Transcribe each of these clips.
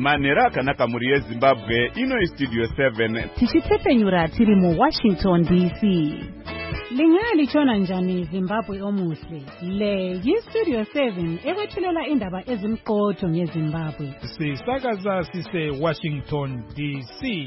Manhero akanaka muri yeZimbabwe ino Studio 7 tichitepenyura tiri mu Washington DC. Lingali chona njani Zimbabwe omuhle. Le yi-Studio 7 ekwethulela indaba ezimqotho ngeZimbabwe. Sisakaza sise Washington DC.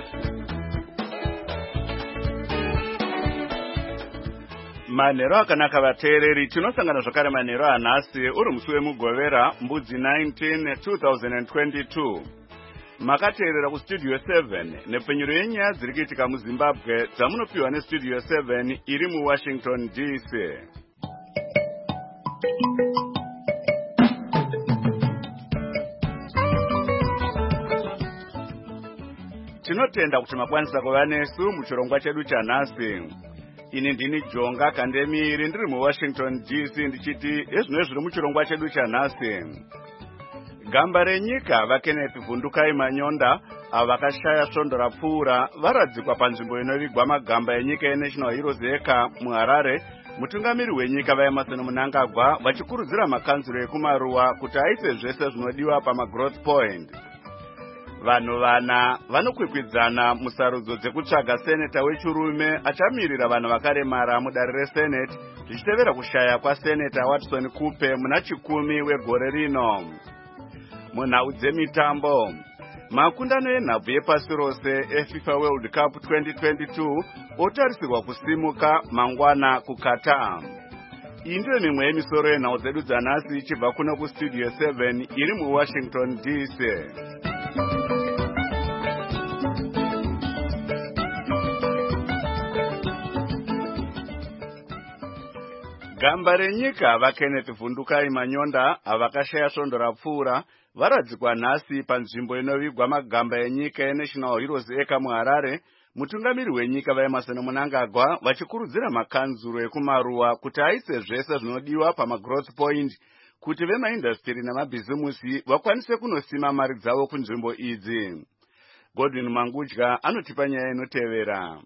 Manhero akanaka vateereri, tinosangana zvakare manhero anhasi uri musi wemugovera mbudzi 19 2022. Makateerera kuStudio 7 nepfenyuro yenyaya dziri kuitika muZimbabwe dzamunopiwa neStudio 7 iri muWashington DC. Tinotenda kuti makwanisa kuva nesu muchirongwa chedu chanhasi. Ini ndini Jonga Kandemiri ndiri muWashington DC ndichiti ezvino zviri muchirongwa chedu chanhasi. Gamba renyika vaKenneth Vundukai Manyonda avakashaya svondo rapfuura varadzikwa panzvimbo inovigwa magamba enyika yeNational Heroes Eka muHarare. Mutungamiri wenyika vaEmerson Mnangagwa vachikurudzira makanzuro ekumaruwa kuti aise zvese zvinodiwa pamagrowth point. Vanhu vana vanokwikwidzana musarudzo dzekutsvaga seneta wechirume achamirira vanhu vakaremara mudare reSenate zvichitevera kushaya kwaseneta Watson Kupe muna chikumi wegore rino. Munhau dzemitambo, makundano enhabvu yepasi rose eFIFA World Cup 2022 otarisirwa kusimuka mangwana kuQatar. Iyi ndiyo mimwe yemisoro yenhau dzedu dzanhasi ichibva kuno kuStudio 7 iri muWashington DC. Gamba renyika vaKenneth Vundukai Manyonda avakashaya svondo rapfuura varadzikwa nhasi panzvimbo inovigwa magamba enyika yeNational Heroes Eka muHarare. Mutungamiri wenyika vaEmerson Mnangagwa vachikurudzira makanzuro ekumaruwa kuti aise zvese zvinodiwa pamagrowth point kuti vemaindastri namabhizimusi vakwanise kunosima mari dzavo kunzvimbo idzi. Godwin Mangudya anotipa nyaya inotevera.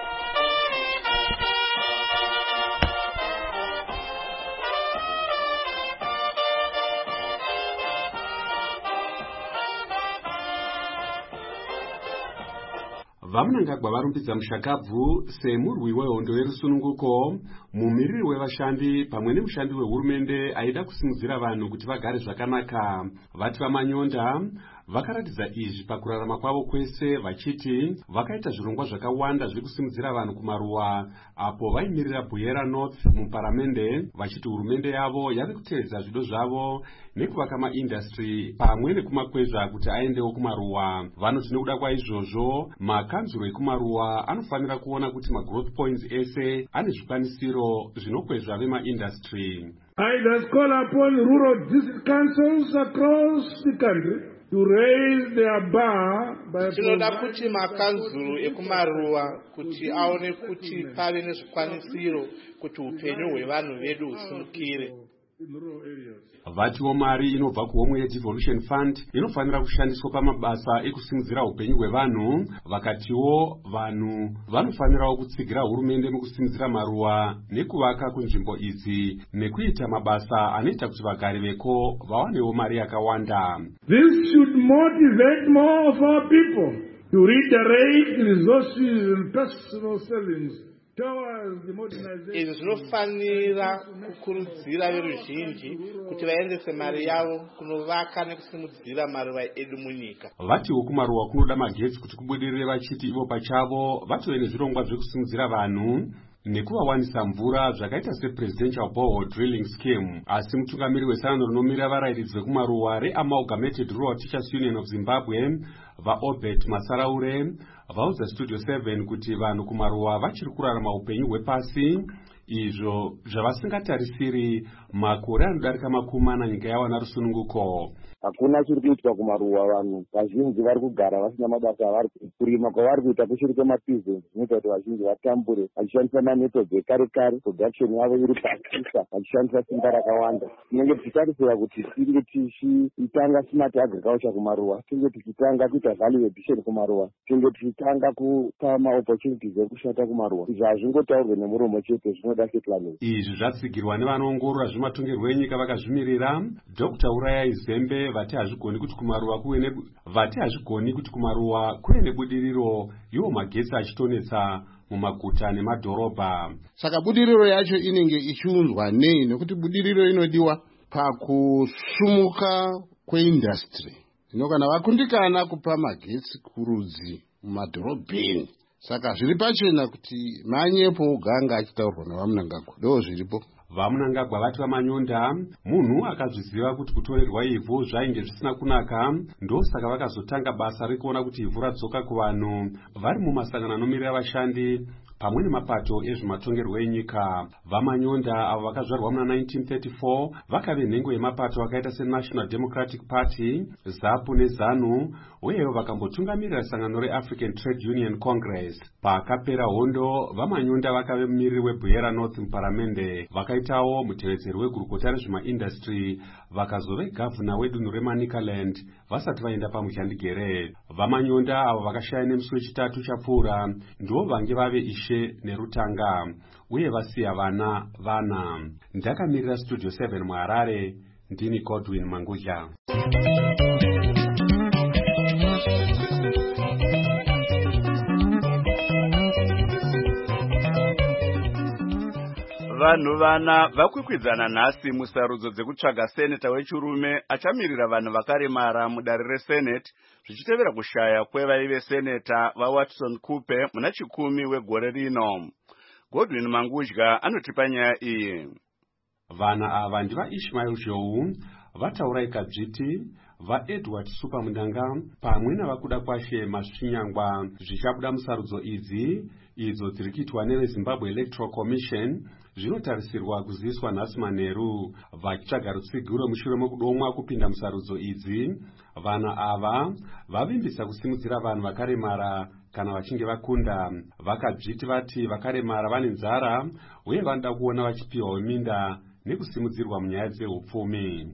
Vamunangagwa varumbidza mushakabvu semurwi wehondo yerusununguko, mumiriri wevashandi pamwe nemushandi wehurumende aida kusimudzira vanhu kuti vagare zvakanaka. Vati vaManyonda vakaratidza izvi pakurarama kwavo kwese vachiti vakaita zvirongwa zvakawanda zviri kusimudzira vanhu kumaruwa apo vaimirira Buyera North muparamende vachiti hurumende yavo yave kuteedza zvido zvavo nekuvaka maindastri pamwe nekumakwezva kuti aendewo kumaruwa. Vanoti nekuda kwaizvozvo makanzuro ekumaruwa anofanira kuona kuti magrowth points ese ane zvikwanisiro zvinokwezva vemaindastri. I thus call upon rural district councils across the country to raise their bar by tinoda kuti makanzuro ekumaruwa kuti aone kuti pave nezvikwanisiro kuti upenyu hwevanhu vedu husimukire. Vatiwo mari inobva kuhomwe yeDevolution Fund inofanira kushandiswa pamabasa ekusimudzira upenyu hwevanhu. Vakatiwo vanhu vanofanirawo kutsigira hurumende mukusimudzira maruwa nekuvaka kunzvimbo idzi nekuita mabasa anoita kuti vagari veko vawanewo mari yakawanda. This should motivate more of our people to redirect resources and personal savings. Izvi zvinofanira kukurudzira veruzhinji kuti vaendese mari yavo kunovaka nekusimudzira maruwa edu munyika. Vatiwo kumaruwa kunoda magetsi kuti kubudirire vachiti ivo pachavo vatove nezvirongwa zvekusimudzira vanhu nekuvawanisa mvura zvakaita sepresidential borehole drilling scheme. Asi mutungamiri wesangano rinomira varairidzi vekumaruwa reAmalgamated Rural Teachers Union of Zimbabwe vaObert Masaraure vaudza Studio 7 kuti vanhu kumaruwa vachiri kurarama upenyu hwepasi izvo zvavasingatarisiri makore anodarika makumi nyika yawana rusununguko. Hakuna chiri kuitwa kumaruwa, vanhu vazhinji vari kugara vasina mabasa avari kurima kwavari kuita kuchiri kwemapizo zvinoita kuti vazhinji vatambure vachishandisa mamethodzi ekare kare, production yavo iri pasisa vachishandisa simba rakawanda. Tinenge tichitarisira kuti tinge tichitanga smart agriculture kumaruwa, tinge tichitanga kuita value addition kumaruwa, tinge tichitanga kupa maopportunities ekushata kumaruwa. Izvi hazvingotaurwe nemuromo chete, vanoda settlement. Izvi zvatsigirwa nevanoongorora zvematongerwo enyika vakazvimirira. Dr. Urayai Zembe vati hazvigoni kuti kumaruwa kuve nebudiriro, iwo magetsi achitonetsa mumaguta nemadhorobha. Saka budiriro yacho inenge ichiunzwa nei, nekuti budiriro inodiwa pakusumuka kweindustry. Zvino kana vakundikana kupa magetsi kurudzi mumadhorobheni, saka zviri pachena kuti manyepo uganga achitaurwa navamunangagwa, ndo zviripo. Vamunangagwa vati vamanyonda munhu akazviziva kuti kutorerwa ivhu zvainge zvisina kunaka, ndosaka vakazotanga basa rekuona kuti ivhu radzoka kuvanhu vari mumasangano anomirira vashandi pamwe nemapato ezvematongerwo enyika. Vamanyonda avo vakazvarwa muna 1934 vakave nhengo yemapato akaita seNational Democratic Party, ZAPU neZANU, uyewo vakambotungamirira sangano reAfrican Trade Union Congress. Pakapera hondo, vamanyonda vakave mumiriri weBuyera North muparamende, vakaitawo mutevedzeri wegurukota rezvemaindustry, vakazove gavhuna wedunhu reManicaland vasati vaenda pamushandigere. Vamanyonda avo vakashaya nemusi wechitatu chapfuura ndo vange vave ishe nerutanga, uye vasiya vana. Ndakamirira Studio 7 muHarare, ndini Godwin Mangudla. Vanhu vana vakwikwidzana nhasi musarudzo dzekutsvaga seneta wechirume achamirira vanhu vakaremara mudare reSenate, zvichitevera kushaya kwevaive seneta vaWatson Kupe muna chikumi wegore rino. Godwin Mangudla anotipa nyaya iyi. Vana ava ndiva Ishmael Zhou, vataura ikadzviti, vaEdward Supamundanga pamwe navakuda kwashe Masvinyangwa. Zvichabuda musarudzo idzi, idzo dziri kuitwa neveZimbabwe Electoral Commission, zvinotarisirwa kuziviswa nhasi manheru. Vachitsvaga rutsigiro mushure mekudomwa kupinda musarudzo idzi, vana ava vavimbisa kusimudzira vanhu vakaremara kana vachinge vakunda. Vakadzviti vati vakaremara vane nzara uye vanoda kuona vachipiwa minda nekusimudzirwa munyaya dzeupfumi.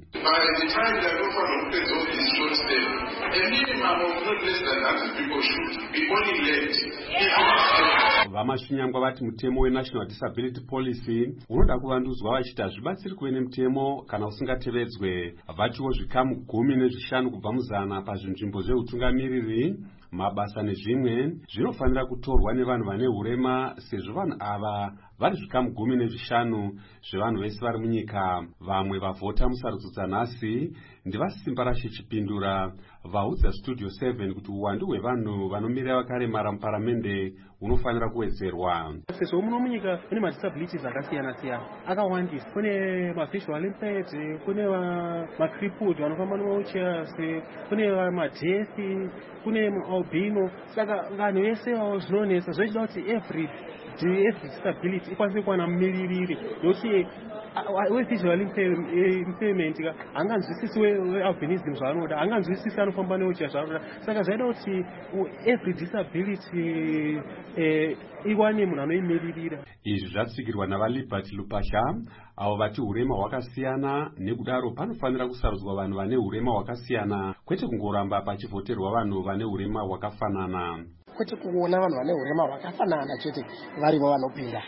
Vamasvinyangwa vati mutemo weNational Disability Policy unoda kuvandudzwa vachiti hazvibatsiri kuve nemutemo kana usingatevedzwe. Vatiwo zvikamu 15 kubva muzana pazvinzvimbo zveutungamiriri, mabasa nezvimwe zvinofanira kutorwa nevanhu vane urema, sezvo vanhu ava vari zvikamu 15 zvevanhu vese vari munyika. Vamwe vavhota musarudzo dzanhasi ndivasimba rashe Chipindura vaudza Studio 7 kuti uwandu hwevanhu vanomirira vakaremara muparamende unofanira kuwedzerwa. Sezvo muno munyika kune madisabilities akasiyana-siyana akawandisa. Kune mavisual impaired, kune macrippled vanofamba newheelchairs, kune madhefi, kune albino. Saka vanhu vese zvinonesa zvochida kuti every disability ikwanise kuwana mumiririri, nokuti visual impairment hanganzwisisi wealbinism zvaanoda, hanganzwisisi anofamba newheelchair zvaanoda. Saka zvaida kuti every disability iwane munhu anoimiririra. Izvi zvatsigirwa navaLiberty Lupasha avo vati urema hwakasiyana, nekudaro panofanira kusarudzwa vanhu vane urema hwakasiyana, kwete kungoramba pachivhoterwa vanhu vane urema hwakafanana. Kwete kuona vanhu vane urema hwakafanana chete varivo vanopinda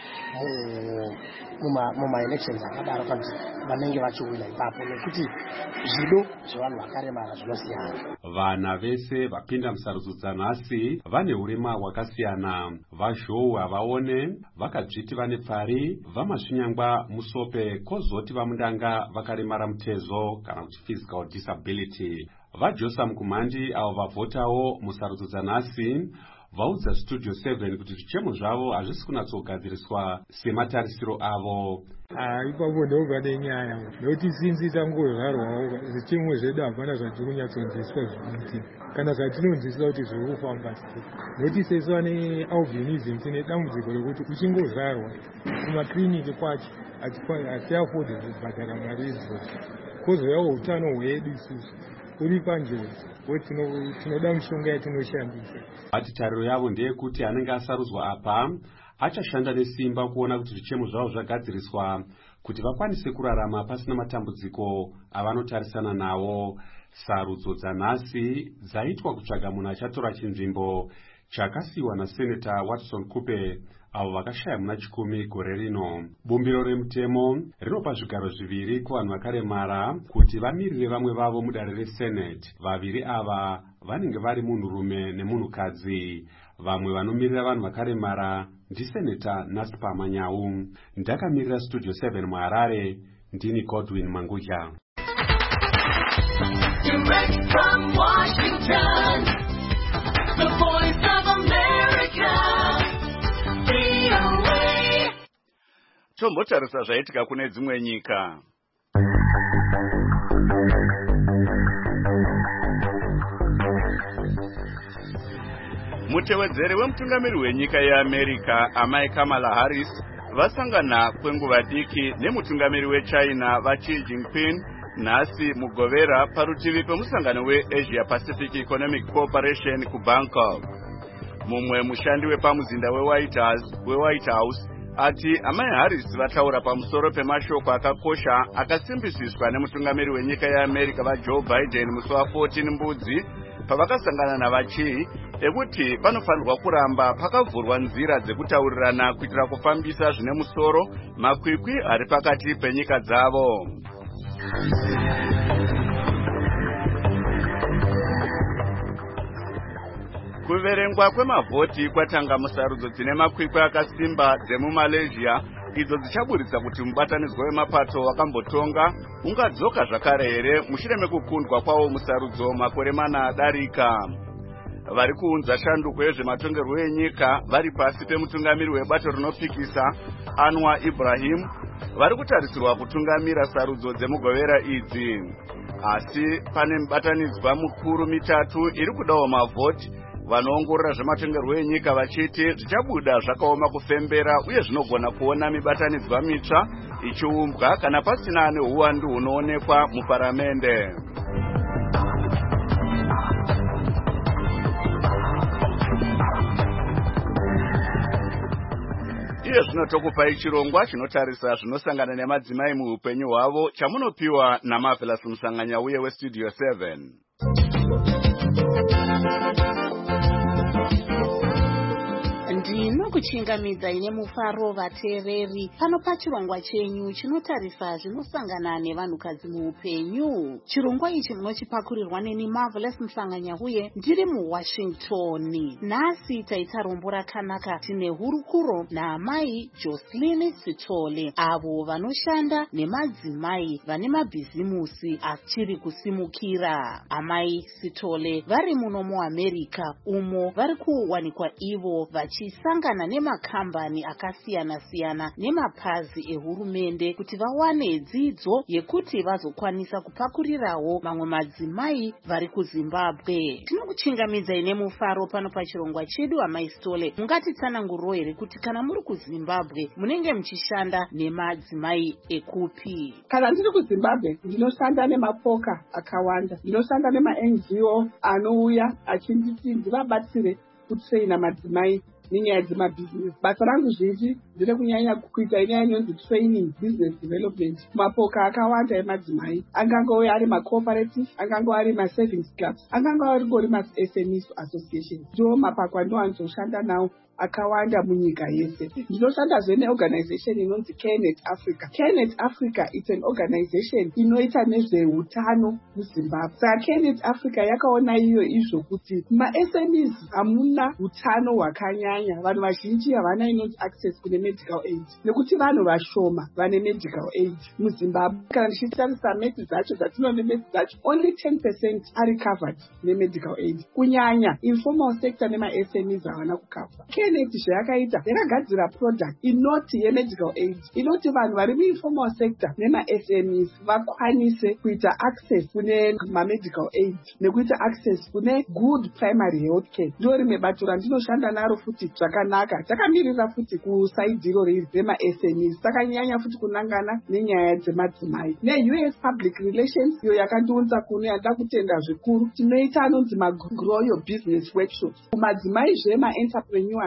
mumaelections akadaro kana kuti vanenge vachiwina ipapo, nekuti zvido zvevanhu vakaremara zvinosiyana. Vana vese vapinda musarudzo dzanhasi vane urema hwakasiyana. VaZhou havaone, vakadzviti vane pfari, vaMasvinyangwa Musope, kozoti vaMundanga vakaremara mutezo kana kuti physical disability. VaJosam Kumandi avo vavhotawo musarudzo dzanhasi vaudza Studio 7 kuti zvichemo zvavo hazvisi kunatsogadziriswa sematarisiro avo. Ipapo ndobva nenyaya nokuti sinzi tangozvarwawo zvichemo zvedu hapana zvatiri kunyatsonzwiswa zvikuitika kana zvatinonzwiswa kuti zviri kufamba sei, nokuti sesu vane albinism tine dambudziko rekuti uchingozvarwa kumakiriniki kwacho hatiafodi kubhadhara mari idzodzo, kozoyawo utano hwedu isusu uri panjodzi, tinoda mishonga yatinoshandisa. Ati tariro yavo ndeyekuti anenge asarudzwa apa achashanda nesimba kuona kuti zvichemo zvavo zvagadziriswa kuti vakwanise kurarama pasina matambudziko avanotarisana nawo. Sarudzo dzanhasi dzaitwa kutsvaga munhu achatora chinzvimbo chakasiwa naSenator Watson Kupe avo vakashaya muna 10 gore rino. Bumbiro remutemo rinopa zvigaro 2 kuvanhu vakaremara kuti vamirire vamwe vavo mudare reSenate. Vaviri ava vanenge vari munhurume nemunhukadzi. Vamwe vanomirira vanhu vakaremara ndiSenator Naspers Manyau. Ndakamirira Studio 7 muHarare, ndini Godwin Manguja. Direct from Washington, the voice of America, VOA. Tombotarisa zvaitika kune dzimwe nyika. Mutevedzeri wemutungamiri wenyika yeAmerica amai Kamala Harris vasangana kwenguva diki nemutungamiri weChina vaXi Jinping nhasi mugovera parutivi pemusangano weAsia Pacific Economic Cooperation kuBangkok. Mumwe mushandi wepamuzinda weWhite House ati amai Harris vataura pamusoro pemashoko akakosha akasimbisiswa nemutungamiri wenyika yeAmerica vaJoe Biden musi wa14 mbudzi pavakasangana navaChi ekuti panofanirwa kuramba pakavhurwa nzira dzekutaurirana kuitira kufambisa zvine musoro makwikwi ari pakati penyika dzavo. Kuverengwa kwemavhoti kwatanga musarudzo dzine makwikwi akasimba dzemuMalaysia idzo dzichaburitsa kuti mubatanidzwa wemapato wakambotonga ungadzoka zvakare here mushure mekukundwa kwawo musarudzo makore 4 adarika. Vari kuunza shanduko yezvematongerwo enyika vari pasi pemutungamiri webato rinopikisa Anwar Ibrahim vari kutarisirwa kutungamira sarudzo dzemugovera idzi. Asi pane mibatanidzwa mikuru mitatu iri kudawo mavhoti. Vanoongorora zvematongerwo enyika vachiti zvichabuda zvakaoma kufembera uye zvinogona kuona mibatanidzwa mitsva ichiumbwa kana pasina neuwandu hunoonekwa muparamende. Iye zvinotokupai chirongwa chinotarisa zvinosangana nemadzimai muupenyu hwavo chamunopiwa naMarvelous Musanganyauye weStudio 7. Ndinokuchingamidza ine mufaro vateereri pano pachirongwa chenyu chinotarisa zvinosangana nevanhukadzi muupenyu. Chirongwa ichi munochipakurirwa neni Marvelous Musanganyauye ndiri muWashington. Nhasi taita rombo rakanaka tine hurukuro naamai Jocelyn Sithole avo vanoshanda nemadzimai vane mabhizimusi achiri kusimukira. Amai Sithole vari muno muAmerica umo vari kuwanikwa ivo vachisangana nemakambani akasiyana-siyana nemapazi ehurumende kuti vawane dzidzo yekuti vazokwanisa kupakurirawo mamwe madzimai vari kuZimbabwe. Tinokuchingamidza ine mufaro pano pachirongwa chedu amai Sithole. Mungatitsananguriro here kuti kana muri kuZimbabwe munenge muchishanda nemadzimai ekupi? Kana ndiri kuZimbabwe ndinoshanda nemapoka akawanda. Ndinoshanda nemaNGO anouya achinditi ndivabatsire kutraina madzimai nenyaya dzemabhizinesi. Basa rangu zhinji ndiri kunyanya kuita inyaya inonzi training business development. Mapoka akawanda emadzimai angangove ari macooperative, angangove ari masavings clubs, angangove ari maSMEs associations. Ndiwo mapako andinowanzoshanda nawo akawanda munyika yese. Ndinoshandazve neorganization inonzi CareNet Africa. CareNet Africa it's an organization inoita nezveutano muZimbabwe. Saka CareNet Africa yakaona iyo izvo kuti maSMEs hamuna utano hwakanyanya. Vanhu vazhinji havana inonzi access kune medical aid nekuti vanhu vashoma vane medical aid muZimbabwe. Kana ndichitarisa meti dzacho dzatinoone meti dzacho only 10% ari covered nemedical aid. Kunyanya informal sector nemaSMEs havana kucover. CareNet zvayakaita yakagadzira product inoti yemedical aid inoti vanhu vari muinformal sector nemaSMEs vakwanise kuita access kune mamedical aid nekuita access kune good primary health care. Ndo rimwe bato randinoshanda naro futi zvakanaka. Takamirira futi kusaidhiro riri remaSMEs. Takanyanya futi kunangana nenyaya dzemadzimai. NeUS Public Relations iyo yakandiunza kuno yanda kutenda zvikuru. Tinoita anonzi magrow your business workshops. Kumadzimai zvema entrepreneurs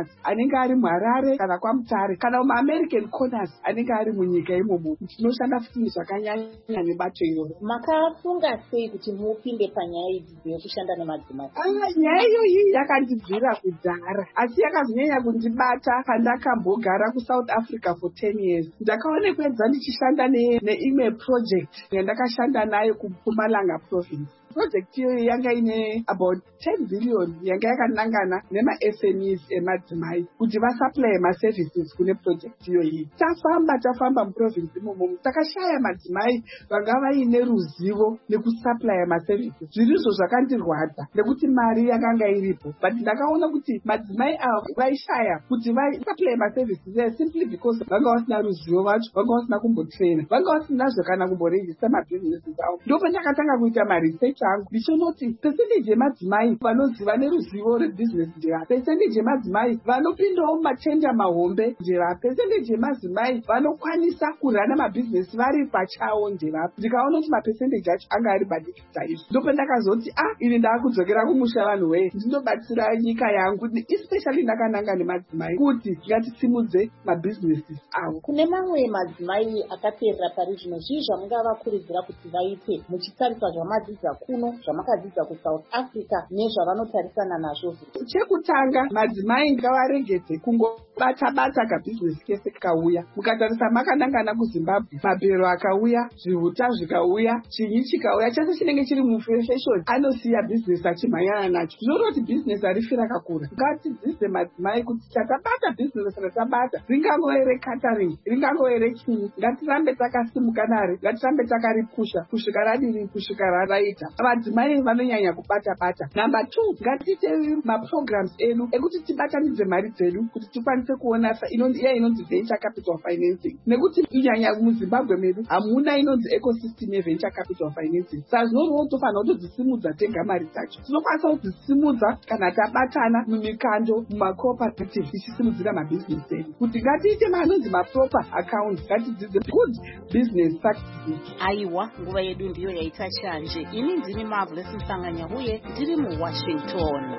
corners anenge ari muHarare kana kwaMutare kana muAmerican corners anenge ari munyika imomo. Tinoshanda futi nezvakanyanya nebato iroro. Makafunga sei kuti mupinde panyaya idzi dzekushanda nemadzimai? Nyaya iyoyi yakandibvira kudhara asi yakazonyanya kundibata pandakambogara kuSouth Africa for 10 years. Ndakaonekwedza ndichishanda neimwe project yandakashanda nayo kuMpumalanga province. Project iyoyi yanga ine about 10 billion yanga yakanangana nema-SMEs emadzimai kuti vasupply ma-services kune project iyoyi. Tafamba muprovince imomo takashaya madzimai vanga vaine ruzivo nekusupply ma-services. Zvirizvo zvakandirwadza nekuti mari yakanga iripo, but ndakaona kuti madzimai avo vaishaya kuti vasupply ma-services simply because vanga vasina ruzivo vacho, vanga vasina kumbotraina, vanga vasinazvo kana kumboregister mabusinesses avo. Ndipo ndakatanga kuita ma-research angu ndichonoti percentage yemadzimai vanoziva neruzivo rebusiness ndeva, percentage yemadzimai vanopindawo matenda mahombe ndeva, percentage yemadzimai vanokwanisa kurana mabusiness vari pachavo ndeva. Ndikaona kuti mapercentage acho anga ari badiki saizvo. Ndipo ndakazoti ini ndakudzokera kumusha vanhu weye ndinobatsira nyika yangu especially ndakananga nemadzimai kuti ngatisimudze mabusinesses avo. Kune mamwe madzimai akateerera pari zvino zvii zvamungavakurudzira kuti vaite muchitarisa zvamadzidza kuno, zvamakadzidza kuSouth Africa nezvavanotarisana nazvo? Chekutanga, madzimai ngavaregedze kungobata kabhizinesi kese kauya. Mukatarisa makanangana kuZimbabwe, mabhero akauya, zvihuta zvikauya, chinyi chikauya, chese chinenge chiri mufashoni anosiya bhizinesi achimhanyana nacho. Zvinoita kuti bhizinesi harifi rakakura. Ngatidzidzise madzimai kuti chatabata bhizinesi ratabata, ringangove recatering, ringangove rechinyi, ngatirambe takasimuka nare, ngatirambe takaripusha kusvika radini, kusvika raraita. Madzimai vanonyanya kubata. Number 2, ngatiite maprograms edu ekuti tibatanidze mari dzedu kuti tikwanise kuona inonzi venture capital financing. Nekuti kunyanya muZimbabwe medu hamuna inonzi ecosystem yeventure capital financing. Saka zvinonzi tofanira kutodzisimudza tega mari dzacho. Tinokwanisa kudzisimudza kana tabatana mumikando, mumacooperative tichisimudzira mabhizinesi edu. Kuti ngatiite manonzi maproper accounts, ngatidzidze good business practices. Aiwa, nguva yedu ndiyo yaita shanje. Ini ndini Marvelous Msanganyahuye, ndiri muWashington.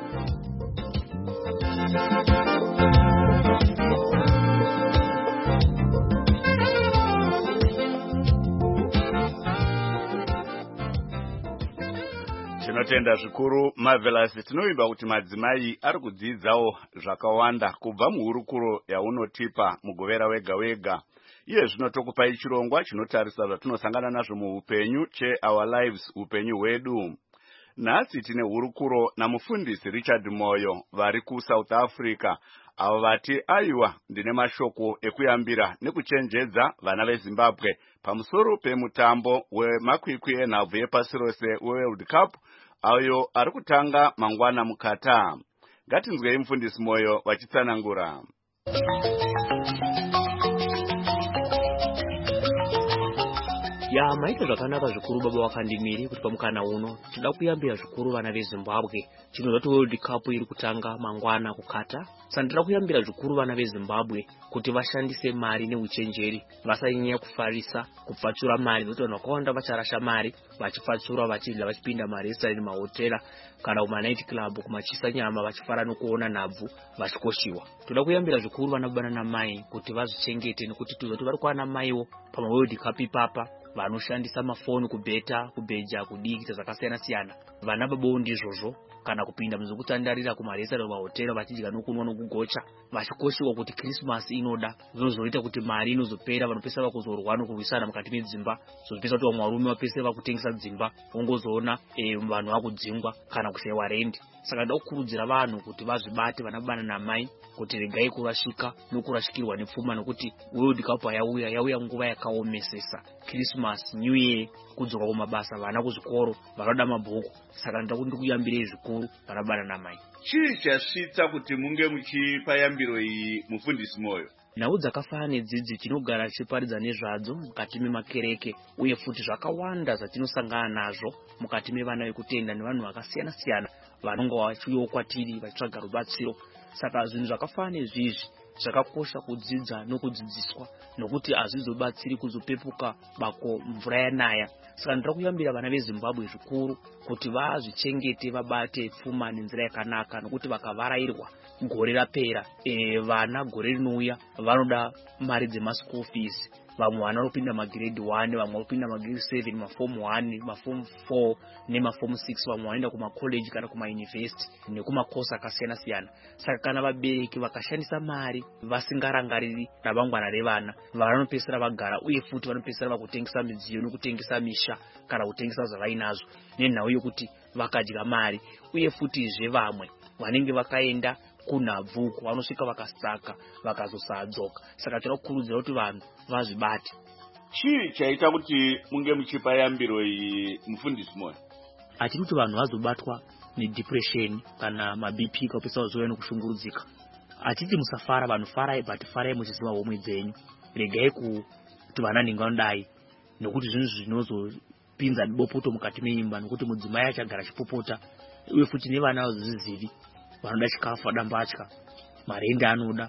Tinotenda zvikuru Marvelous. Tinoimba kuti madzimai ari kudzidzawo zvakawanda kubva muhurukuro yaunotipa mugovera wega. Iye zvinotokupai chirongwa chinotarisa zvatinosangana nazvo muupenyu Our Lives, upenyu hwedu. Nhasi tine hurukuro namufundisi Richard Moyo vari kuSouth Africa, avo vati aiwa ndine mashoko ekuyambira nekuchenjedza vana veZimbabwe pamusoro pemutambo wemakwikwi enhabvu yepasi rose weWorld Cup ayo ari kutanga mangwana muKatar. Ngatinzwei mufundisi Moyo vachitsanangura. Maita zvakanaka zvikuru baba wakandimiri kuti pamukana uno tinoda kuyambira zvikuru vana veZimbabwe. Chinoda kuti World Cup iri kutanga mangwana kuKatar. Sandira kuyambira zvikuru vana veZimbabwe kuti vashandise mari neuchenjeri, vasanyanya kufarisa kupfatsura mari nokuti vanhu vakawanda vacharasha mari vachipfatsura vachidya vachipinda marestaurant mahotela kana kumanight club kumachisa nyama vachifara nokuona nhabvu vachikoshiwa. Toda kuyambira zvikuru vana baba namai kuti vazvichengete nekuti tuzoti vari kuwana maiwo pama World Cup ipapa vanoshandisa mafoni kubheta, kubeja, kudikita zvakasiyana siyana. Vana babawo ndizvozvo kana kupinda muzokutandarira kumarestaurant mahotela vachidya nokunwa nokugocha vachikoshiwa kuti Christmas inoda. Zvinozoita kuti mari inozopera, vanopesa vakuzorwa nokurwisana mukati medzimba, zvozopesa kuti vamwe varume vapese vakutengesa dzimba, ongozoona vanhu vakudzingwa kana kushayiwa rendi. Saka ndoda kukurudzira vanhu kuti vazvibate vana baba namai kuti regai kurashika nokurashikirwa nepfuma nokuti World Cup yauya nguva yakaomesesa. Christmas, New Year, kudzoka kumabasa, vana kuzvikoro, vanoda mabhuku. Saka ndoda kuti ndikuyambirei zvikuru vana baba namai. Chii chasvitsa kuti munge muchipa yambiro iyi mufundisi Moyo? Nhau dzakafanana nedzidzi tinogara tichiparidza nezvadzo mukati memakereke uye futi zvakawanda zvatinosangana nazvo mukati mevana vekutenda nevanhu vakasiyana siyana vanonga vachiuyawo kwatiri vachitsvaga rubatsiro. saka zvinhu zvakafanana nezvizvi zvakakosha kudzidza nokudzidziswa nokuti hazvizobatsiri kuzopepuka bako mvura yanaya. Saka ndira kuyambira vana veZimbabwe zvikuru kuti vazvichengete vabate pfuma nenzira yakanaka nokuti vakavarairwa gore rapera vana gore rinouya vanoda mari dzemaschool fees. Vamwe vana vanopinda magrade 1, vamwe vanopinda magrade 7, maform 1, maform 4 nemaform 6, vamwe vanoenda kumacollege kana kumauniversity nekumakosi akasiyana siyana. Saka kana vabereki vakashandisa mari vasingarangariri ramangwana revana, vanopedzisira vagara uye futi vanopedzisira vakutengesa midziyo nokutengesa misha kana kutengesa zvavainazvo nenhau yokuti vakadya mari. Uye futi vamwe vanenge vakaenda kunhabvu vanosvika vakasaka vakazosadzoka. Saka tinoda kukurudzira kuti vanhu vazvibate. Chii chaita kuti munge muchipa yambiro iyi mufundisi Moyo? Hatidi kuti vanhu vazobatwa nedepression kana maBP kapesa zvoya nokushungurudzika. Hatiti musafara, vanhu farai, but farai muchiziva homwe dzenyu. Regai kuti vana ndinganodai nokuti zvinhu zvinozopinza bopoto mukati meimba nokuti mudzimai achagara chipopota uye futi nevana vazvizivi vanoda chikafu, dambatya, marende anoda,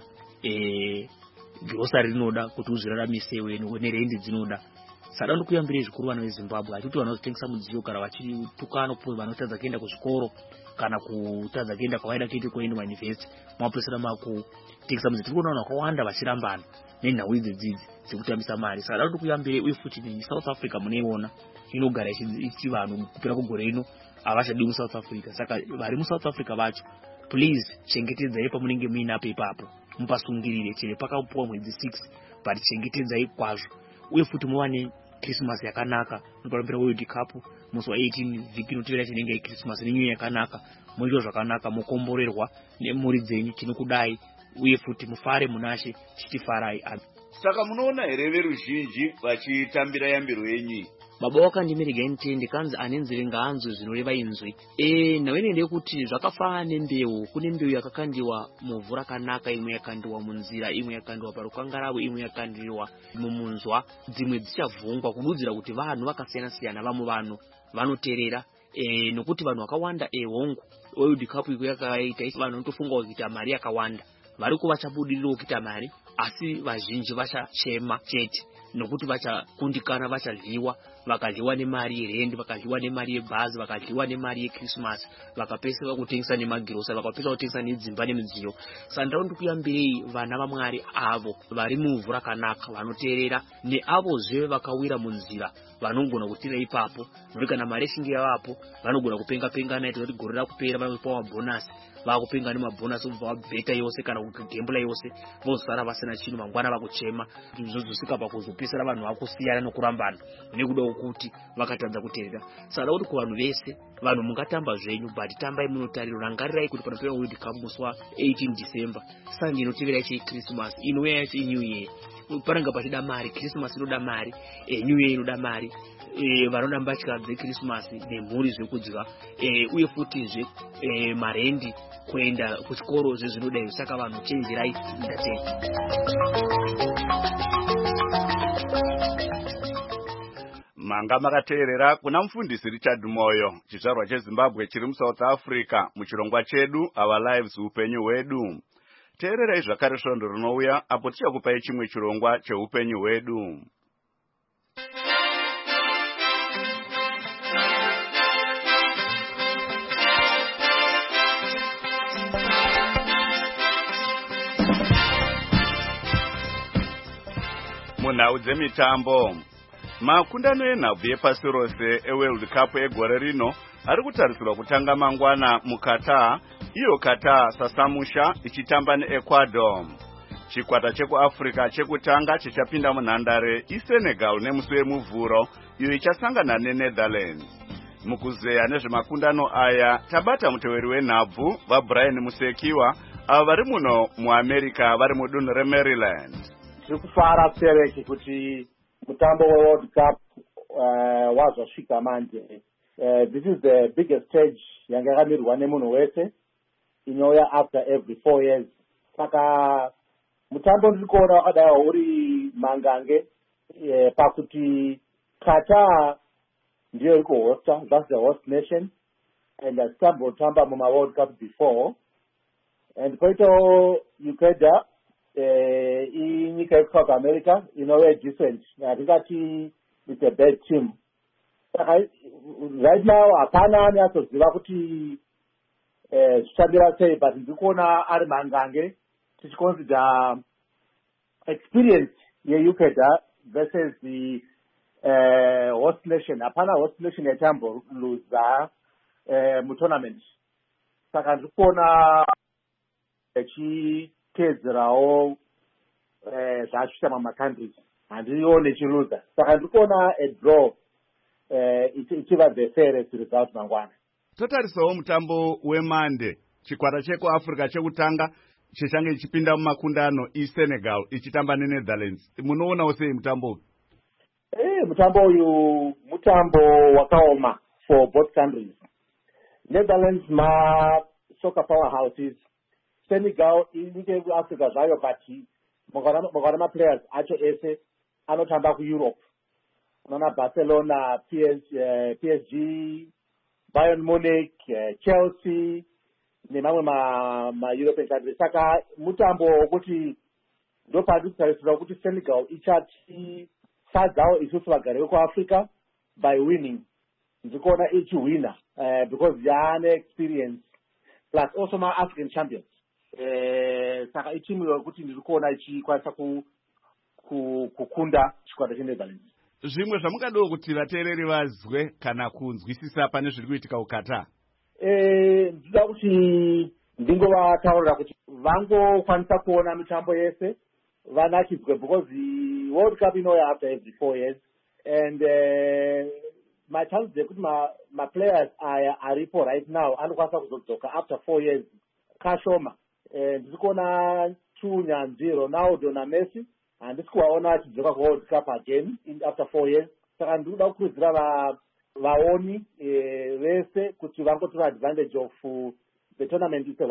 grocery rinoda kuti uzviraramise wenu nerendi dzinoda. Saka ndikuyambira zvikuru vana veZimbabwe. Hatiti vanozotengesa mudziyo kana vachitukana vanotadza kuenda kuzvikoro kana kutadza kuenda kwavaida kuita kuenda kumauniversity mapesera makutengesa mudziyo. Tiri kuona vanhu vakawanda vachirambana nenhau idzidzi dzekutambisa mari. Saka ndikuyambira uye futi neSouth Africa munoiona inogara ichi vanhu kupera kugore ino havachadi muSouth Africa. Saka vari muSouth Africa vacho, please chengetedzai pamunenge muinapo ipapo, mupasungirire chero pakapuwa mwedzi 6, but chengetedzai kwazvo. Uye futi muwane Christmas yakanaka, munoparambira World Cup musi wa 18 vhiki inotevera chinenge Christmas nenyuyo yakanaka, muite zvakanaka, mukomborerwa nemhuri dzenyu, tinokudai. Uye futi mufare munashe chitifarai. Saka munoona here veruzhinji vachitambira yambiro yenyu? Baba wakandimirega intende kanzi anenzire ngaanzwe zvinoreva inzwi. Naweni ndekuti zvakafanana nembeu, kune mbeu yakakandiwa muvhu rakanaka, imwe yakandiwa munzira, imwe yakandiwa parukangaravo, imwe yakandiwa mumunzwa, dzimwe dzichavhungwa kududzira kuti vanhu vakasiyana siyana vamwe vanhu vanoterera nokuti vanhu vakawanda hongu World Cup yakaita isi vanhu vanotofunga kuita mari yakawanda, variko vachabudirira kuita mari asi vazhinji vachachema chete nokuti vachakundikana, vachadliwa, vakadliwa nemari yerendi, vakadliwa nemari yebhazi, vakadliwa nemari yeChristmas, vakapesera kutengesa nemagirosa, vakapesera kutengesa nedzimba nemidziyo. Saka ndaundi kuyambirei vana vaMwari avo vari muvhu rakanaka vanoteerera neavozve vakawira munzira vanogona kutira ipapo, nokuti kana mari ishinge yavapo vanogona kupenga pengana ito kuti gore rakupera vanopa mabhonasi, vakupenga nemabhonasi kubva vabheta yose kana kugembula yose, vozosara vasina chinhu, mangwana vakuchema, zvozosvika pakuzopesera vanhu vakusiyana nokurambana nekuda kuti vakatadza kuteerera. Saka kuti kuvanhu vese, vanhu mungatamba zvenyu, but tambai munotariro, rangarirai kuti panopera World Cup musi wa 18 December, sanje inotevera cheChristmas, inouya yacho New Year. Paranga pachida mari, Christmas inoda mari, New Year inoda mari, vanoda mbatya dzeChristmas nemhuri zvekudya, uye futizve marendi kuenda kuchikoro zvezvinodai. Saka vanhu chenjerai ndatei. Manga makateerera kuna mufundisi Richard Moyo, chizvarwa cheZimbabwe chiri muSouth Africa, muchirongwa chedu Our Lives, upenyu hwedu. Teererai zvakare svondo rinouya apo tichakupai chimwe chirongwa cheupenyu hwedu. Munhau dzemitambo, makundano enhabvu yepasi rose eWorld Cup egore rino ari kutarisirwa kutanga mangwana muQatar, iyo Qatar sasamusha ichitamba neEcuador. Chikwata chekuAfrica chekutanga chichapinda munhandare iSenegal nemusi wemuvhuro, iyo ichasangana neNetherlands. Mukuzeya nezvemakundano aya tabata muteveri wenhabvu vaBrian Musekiwa ava vari muno muAmerica vari mudunhu reMaryland. Tiri kufara kutereki kuti mutambo weWorld Cup wazvasvika manje. This is the biggest stage yanga yakamirwa nemunhu wese, inouya after every 4 years. Saka mutambo ndiri kuona wakadai uri mangange pakuti Qatar ndiyo iri kuhosta, that's the host nation, and has tambotamba mumaWorld Cup before. and koito Ukeda inyika yeSouth America inove decent. Hatingati it's a bad team. Right now hapana anyatsoziva kuti zvichambira sei, but ndikuona ari mangange tichiconsider experience yeUkeda versus the host nation. Hapana host nation yachamboruza mutournament. Saka ndikuona chitedzerawo zvasvika mamacountries, handione chiluza. Saka ndikuona a draw ichiva the fairest result mangwana. Totarisawo mutambo weMande, chikwata chekuAfrica chekutanga chichange chichipinda mumakundano iSenegal ichitamba neNetherlands. Munoonawo sei mutambo? Mutambo uyu mutambo wakaoma for both countries. Netherlands soccer powerhouses. Senegal inyika kuAfrica zvayo, but mukana maplayers acho ese anotamba kuEurope. Unoona Barcelona, PSG, Bayern Munich, Chelsea nemamwe ma-European countries. Saka mutambo wokuti ndopandi kutarisira kuti Senegal ichatifadzawo isusu vagari vekuAfrica by winning. Ndikuona ichiwina because yaane experience plus also ma-African champions. Saka itimu yokuti ndikuona ichikwanisa kukunda chikwata cheNetherlands. Zvimwe zvamungadawo kuti vateereri vazwe kana kunzwisisa pane zviri kuitika kuKatar? Ndinoda kuti ndingovataurira kuti vangokwanisa kuona mitambo yese vanakidzwe, because the World Cup inouya after every 4 years, and machances ekuti maplayers aya aripo right now anokwanisa kuzodzoka after 4 years kashoma. Ndiri kuona Nyanzi, Ronaldo naMessi handisi kuvaona vachidzoka kuWorld Cup again after 4 years. Saka ndinoda kukurudzira vaoni vese kuti vangotora advantage of the tournament. It's a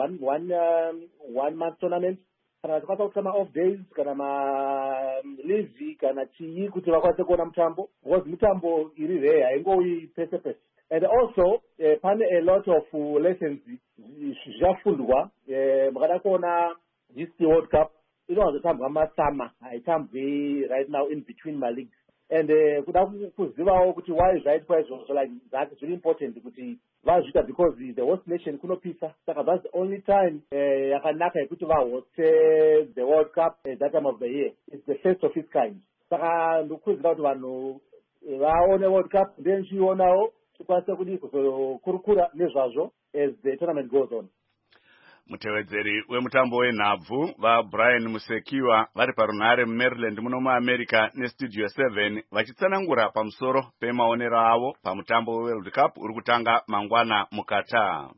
one month tournament. Kana tikwanisa kuita ma-off days kana ma-leave kana chii kuti vakwanise kuona mutambo, because mutambo iri rare haingouyi pese pese. And also pane a lot of lessons zvafundwa. Mukada kuona this World Cup inowazotambwa masama, haitambwi right now in between my leagues. And kuda kuzivawo kuti why zvaitwa izvozvo, like that is really important kuti vazviita, because the host nation kunopisa. Saka that's the only time yakanaka yekuti vahoste the World Cup at that time of the year. It's the first of its kind. Saka ndikukurudzira kuti vanhu vaone World Cup, then chionawo tikwanise kuti kuzokurukura nezvazvo as the tournament goes on. Mutevedzeri wemutambo wenhabvu vaBrian Musekiwa vari parunhare muMaryland muno muAmerica neStudio 7 vachitsanangura pamusoro pemaonero avo pamutambo weWorld Cup uri kutanga mangwana muKatar.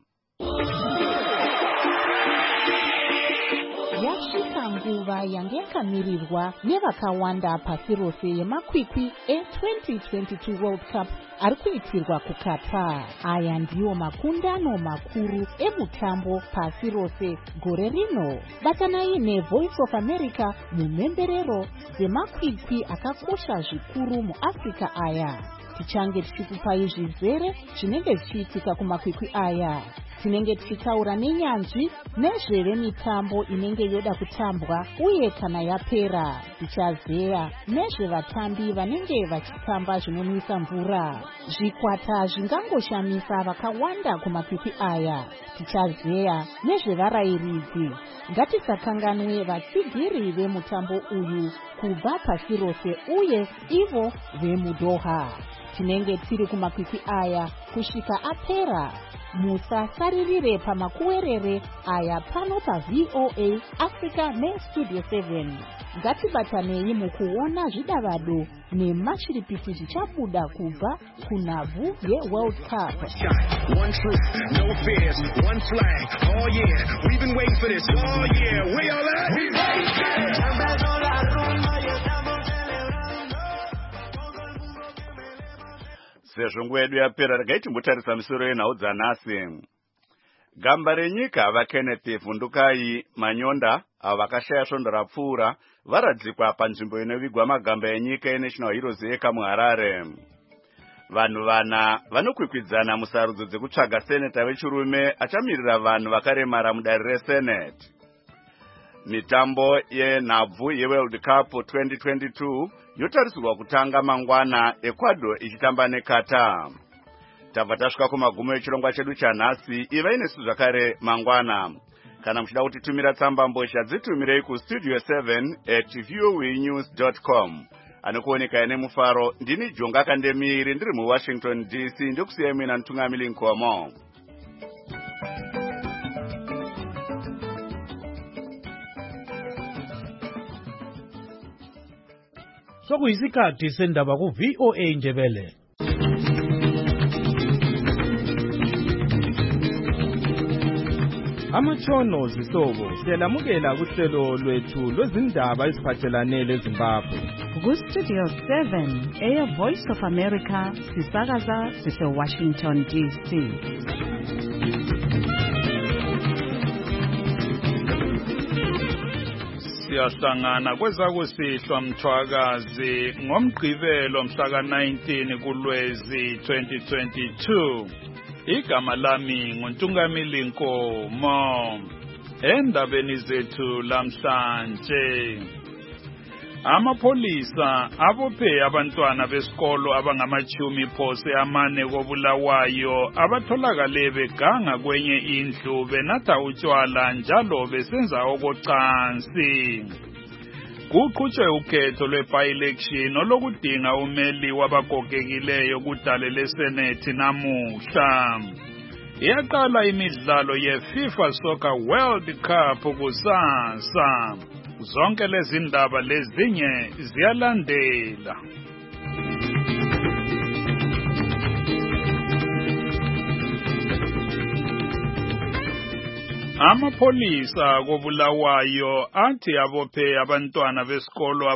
Yasvika nguva yange yakamirirwa nevakawanda pasi rose yemakwikwi e2022 World Cup ari kuitirwa kuKatar. Aya ndiwo makundano makuru emutambo pasi rose gore rino. Batanai neVoice of America mumhemberero dzemakwikwi akakosha zvikuru muAfrica aya. Tichange tichikupai zvizere zvinenge zvichiitika kumakwikwi aya. Tinenge tichitaura nenyanzvi nezvemitambo inenge yoda kutambwa uye kana yapera. Tichazeya nezvevatambi vanenge vachitamba zvinonwisa mvura. Zvikwata zvingangoshamisa vakawanda kumakwikwi aya. Tichazeya nezvevarairidzi. Ngatisakanganwe vatsigiri vemutambo uyu kubva pasi rose uye ivo vemuDoha. Tinenge tiri kumakwikwi aya kusvika apera. Musasaririre pamakuwerere aya pano paVOA Africa neStudio 7. Ngatibatanei mukuona zvidavado nemashiripiti zvichabuda kubva kunhabvu yeWorld Cup. One truth, no fears, one flag. Oh yeah, we've been waiting for this. Oh yeah, we all at? Sezvo nguva yedu yapera, regai timbotarisa misoro yenhau dzanhasi. Gamba renyika vaKenneth Vhundukai Manyonda avo vakashaya svondo rapfuura varadzikwa panzvimbo inovigwa magamba enyika yeNational Heroes Eka muHarare. vanhu vana vanokwikwidzana musarudzo dzekutsvaga seneta wechirume achamirira vanhu vakaremara mudare reseneti. Mitambo yenhabvu yeWorld Cup 2022 yotarisirwa kutanga mangwana, Ecuador ichitamba neQatar. Tabva tasvika kumagumo echirongwa chedu chanhasi. Ivai nesu zvakare mangwana. Kana muchida kutitumira tsamba mbozha dzitumirei kustudio 7@voanews.com. Anokuoneka ine mufaro, ndini Jonga Kandemiri, ndiri muWashington DC, ndokusiyai mina Ntungamili Nkomo. Sokuyisikhathi sendaba ku-VOA Ndebele. Amatshono zihlobo siyalamukela kuhlelo lwethu lwezindaba eziphathelane leZimbabwe. Ku-Studio 7 eyeVoice of America sisakaza sise-Washington DC. Siyahlangana kwezakusihlwa Mthwakazi ngomgqibelo mhla ka-19 kuLwezi 2022. Igama lami nguNtungamili Nkomo. Endabeni zethu lamhlanje, amapholisa abophe abantwana besikolo abangama-40 koBulawayo abatholakale beganga kwenye indlu benatha utshwala njalo besenza okocansi. Kuqhutshwe ukhetho lwe-by-election olokudinga umeli wabagogekileyo kudale leSenethi namuhla. Iyaqala imidlalo yeFIFA Soccer World Cup kusasa. Zonke lezi ndaba lezinye ziyalandela. Amapholisa koBulawayo athi abophe abantwana besikolo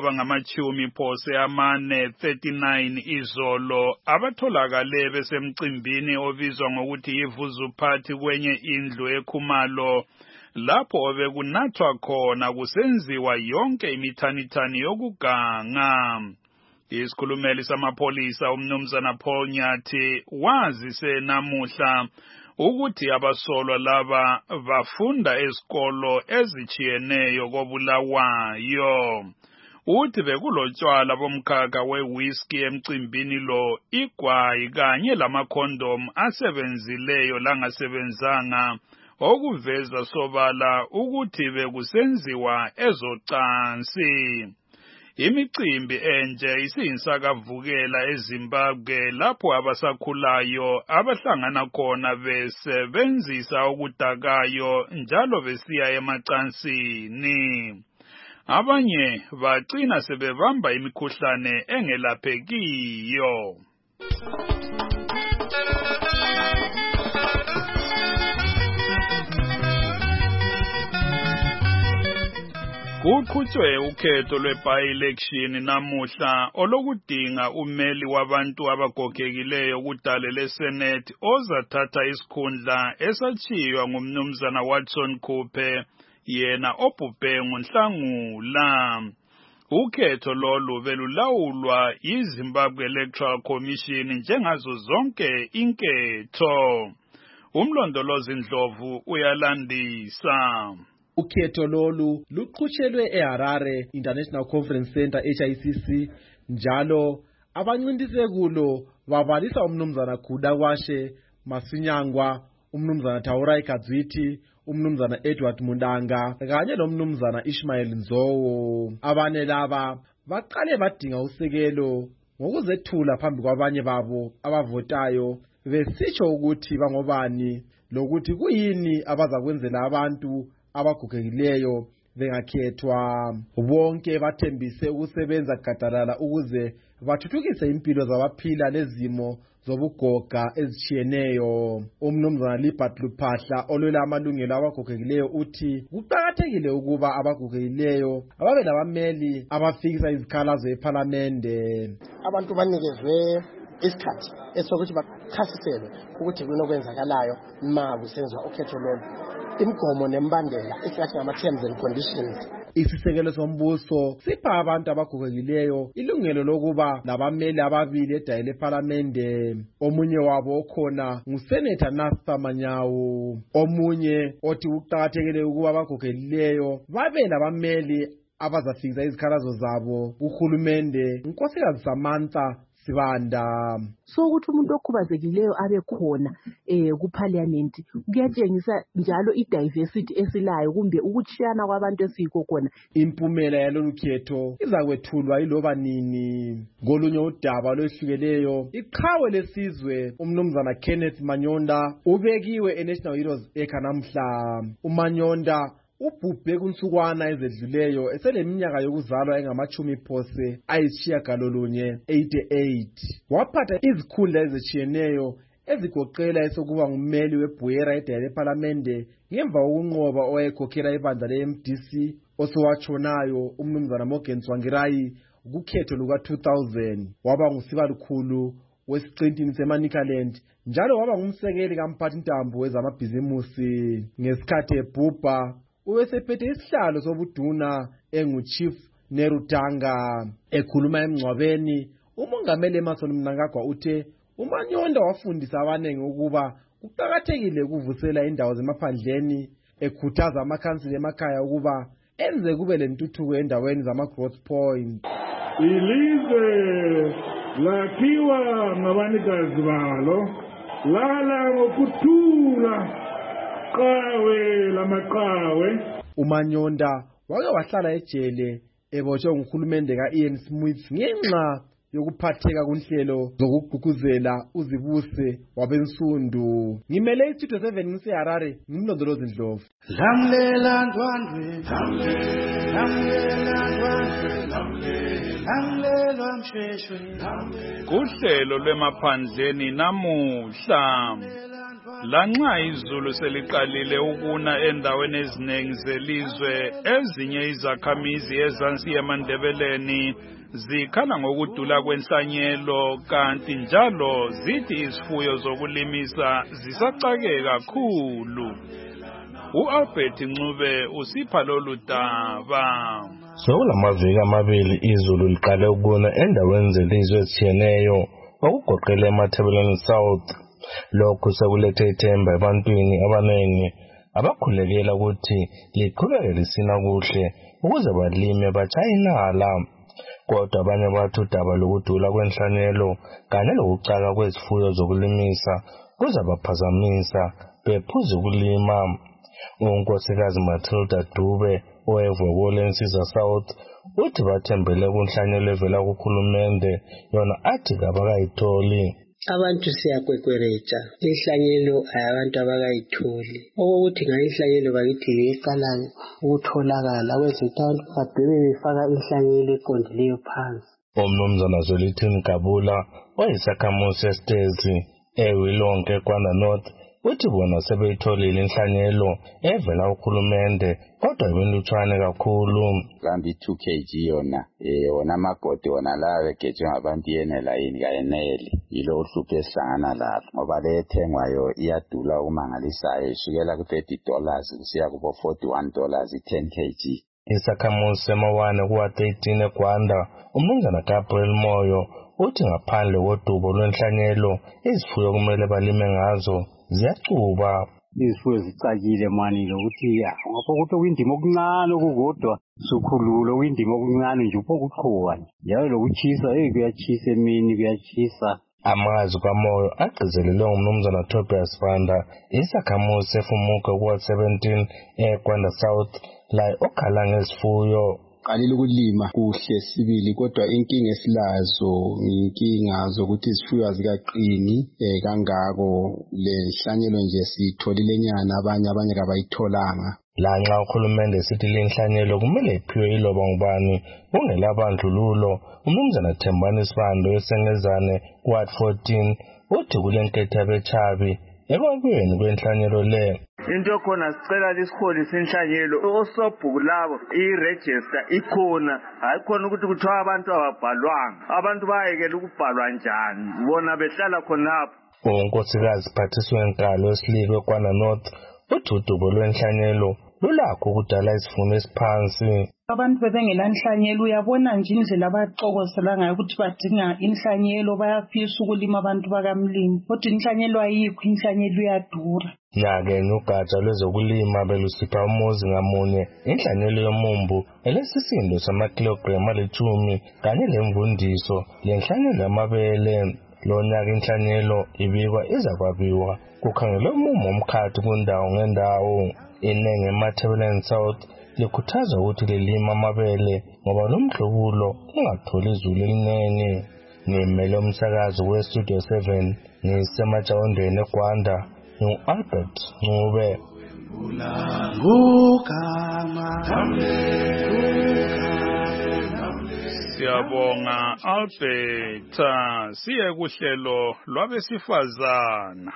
abangama-40 izolo abatholakale besemcimbini obizwa ngokuthi yiVuzu-Party kwenye indlu eKhumalo, lapho bekunathwa khona kusenziwa yonke imithanithani yokuganga. Isikhulumeli samapholisa uMnumzana Paul Nyathi wazise namuhla ukuthi abasolwa laba bafunda esikolo ezichiyeneyo koBulawayo. Uthi bekulotshwala bomkhakha wewhisky emcimbini lo, igwayi kanye lamakhondom asebenzileyo langasebenzanga, okuveza sobala ukuthi bekusenziwa ezocansi. Imicimbi enje isiyinsakavukela eZimbabwe lapho abasakhulayo abahlangana khona besebenzisa okudakayo njalo besiya emacansini. Abanye bagcina sebebamba imikhuhlane engelaphekiyo. Kuqhutshwe ukhetho lwe-by-election namuhla olokudinga umeli wabantu abagogekileyo kudale leSenethi ozathatha isikhundla esachiywa nguMnumzana Watson Kupe, yena obhubhe ngoNhlangula. Ukhetho lolu belulawulwa yiZimbabwe Electoral Commission njengazo zonke inketho. Umlondolozi Ndlovu uyalandisa. Ukhetho lolu luqhutshelwe eHarare International Conference Center HICC, njalo abancindise kulo babalisa uMnumzana Khudakwashe Masinyangwa, uMnumzana Thaurai Kadziti, uMnumzana Edward Mundanga kanye noMnumzana Ishmael Nzowo. Abane laba baqale badinga usekelo ngokuzethula phambi kwabanye babo abavotayo besitsho ukuthi bangobani lokuthi kuyini abazakwenzela abantu abagugekileyo bengakhethwa. Bonke bathembise ukusebenza gadalala ukuze bathuthukise impilo zabaphila lezimo zobugoga ezichiyeneyo. UMnumzana Libert Luphahla olwela amalungelo abagugekileyo uthi kuqakathekile ukuba abagugekileyo ababe labameli abafikisa izikhalazo ePhalamende. Abantu banikezwe isikhathi esokuthi bachasiselwe ukuthi kunokwenzakalayo ma kusenziwa ukhetho lolu. Imigomo nembandela esingathi ngama-terms and conditions Isisekelo sombuso sipha abantu abagogekileyo ilungelo lokuba labameli ababili edale lePhalamende. Omunye wabo okhona nguSenator Nasta Manyawu. Omunye othi kuqakathekile ukuba abagogekileyo babe labameli abazafikisa izikhalazo zabo kuhulumende. Nkosikazi Samantha Sibanda. So ukuthi umuntu okhubazekileyo abe khona kuParliament kuyatshengisa njalo idiversity esilayo kumbe ukuchiyana kwabantu esiyikho khona. Impumela yalolu khetho izakwethulwa iloba nini. Ngolunye udaba olwehlukeleyo, iqhawe lesizwe umnumzana Kenneth Manyonda ubekiwe eNational Heroes Acre namhla. uManyonda ubhubhe kunsukwana ezedluleyo eseleminyaka yokuzalwa engama-88. Waphatha izikhundla ezitshiyeneyo ezigoqela esokuba ngummeli weBuera edale lePhalamende ngemva kokunqoba owayekhokhela ibandla le-MDC osowatshonayo umnumzana Morgan Tsvangirai kukhetho luka-2000. Waba ngusibalukhulu wesiqintini seManicaland njalo waba ngumsekeli kamphathintambo wezamabhizimusi. Ngesikhathi ebhubha ubesephethe isihlalo sobuduna enguChief Nerutanga. Ekhuluma emngcwabeni, umongameli Emmerson Mnangagwa uthe uManyonda wafundisa abanengi ukuba kuqakathekile ukuvusela indawo zemaphandleni, ekhuthaza amakhansila emakhaya ukuba enze kube lentuthuko endaweni zama-growth point. Ilizwe lakhiwa ngabanikazi balo, lala ngokuthula qawe lamaqhawe. uManyonda wake wahlala ejele ebotshwe nguhulumende ka-Ian Smith ngenxa yokuphatheka kunhlelo zokugqugquzela uzibuse wabensundu. Ngimele iStudio 7 ngiseHarare, ngimlondolozi Ndlovu. Lamlela ndwandwe, lamlela mshweshwe. Uhlelo lwemaphandleni namuhla. Lanxa izulu seliqalile ukuna endaweni eziningi zelizwe, ezinye izakhamizi ezansi eMandebeleni zikhala ngokudula kwenhlanyelo, kanti njalo zithi izifuyo zokulimisa zisacake kakhulu. U-Albert Ncube usipha lolu daba. Sekulamaviki amabili izulu liqale ukuna endaweni zelizwe ezitshiyeneyo okugoqela eMatabeleland South. Lokhu sekulethe ithemba ebantwini abanengi abakhulekela ukuthi liqhubeke lisina kuhle ukuze balime batshaye inala. Kodwa abanye bathi udaba lokudula kwenhlanyelo kanye lokucaka kwezifuyo zokulimisa kuzabaphazamisa bephuza ukulima. Unkosikazi Matilda Dube owevokole eNsiza South uthi bathembele kunhlanyelo evela kuhulumende yona athi kabakayitholi. Abantu siyakwekwereja inhlanyelo abantu abakayitholi. Okokuthi ngayinhlanyelo bakithi ngeqalayo ukutholakala kwezinto abantu badebe befaka inhlanyelo eqondileyo phansi. Umnumzana Zwelithini Gabula oyisakhamuzi esitezi eWilonke eKwanda North uthi bona sebeyitholile inhlanyelo evela kuhulumende kodwa ibinlutshwane kakhulu. Kambi 2 kg yona amagodi wona lawo egejwe ngabantu yenela yini kayeneli. Yilo uhlupho esihlangana lalo ngoba le ethengwayo iyadula ukumangalisayo isukela ku$30 kusiya kubo $41 i-10 kg. Isakhamuzi semawane kuwa-13 eGwanda umnumzana Gabriel Moyo uthi ngaphandle kodubo lwenhlanyelo izifuyo kumele balime ngazo ziyacuba. Izifuyo zicakile mani lokuthi ngapho ukuthi okuyindima okuncane okukodwa sukhululo okuyindima okuncane nje upokuqhuba njalo lokuchisa kuyachisa emini kuyachisa. Amazwi kaMoyo agqizelelwe ngumnumzana Tobias Banda isakhamuzi sefumuka kuwa-17 eGwanda South la okhala ngezifuyo. Qalile ukulima kuhle sibili kodwa inkinga esilazo inkinga zokuthi izifuyo azikaqini kangako lenhlanyelo nje sitholile nyana abanye kabayitholanga. Lanxa ukhulumende sithi lenhlanyelo kumele iphiwe iloba ngubani kungelabandlululo. Umnumzana Thembani Sibando esengezane Ward 14 uthi kulenketho yabechabi ekwabeni kwenhlanyelo le. Into khona sicela lisikholi senhlanyelo osobhuku labo iregister ikhona hayi khona ukuthi kuthiwa abantu ababhalwanga abantu bayekela ukubhalwa njani bona behlala khonapho. Unkosikazi Phathiswe Nkalo eSilikwe eKwanda North uthi udubo lwenhlanyelo lulakho ukudala isivuno esiphansi. Abantu bebengelanhlanyelo uyabona nje indlela abaxokosela ngayo ukuthi badinga inhlanyelo bayafisa ukulima abantu bakamlimi kodwa inhlanyelo ayikho inhlanyelo iyadura. Nyake ugatsha lwezokulima belusipha umuzi ngamunye inhlanyelo yomumbu elesisindo samakilogremu ali-10 kanye lemvundiso lenhlanyelo yamabele. Lonyaka inhlanyelo ibikwa izakwabiwa kukhangelwe umumo omkhathi kundawo ngendawo. Inenge eMatabeleland South likhuthaza ukuthi lilima amabele ngoba lomhlobulo ungatholi izulu elinene. Ngimele umsakazo weStudio 7 ngisemajawondweni eGwanda ngu-Albert Ncube. Siyabonga Albert. Siye kuhlelo lwabesifazana.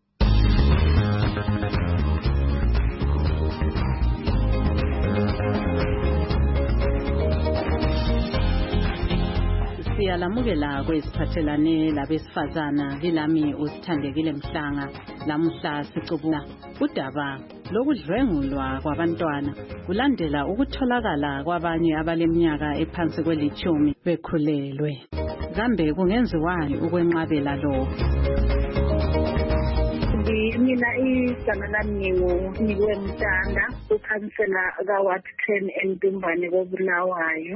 Siyalamukela kwesiphathelane labesifazana kilami usithandekile Mhlanga. Lamuhla sicubula udaba lokudlwengulwa kwabantwana kulandela ukutholakala kwabanye abaleminyaka ephansi kweli-10 bekhulelwe. Kambe kungenziwani ukwenqabela lokho? Mina igama lami nginguNikwe Mtanda, ukhansela kaWard 10 eNtumbane koBulawayo.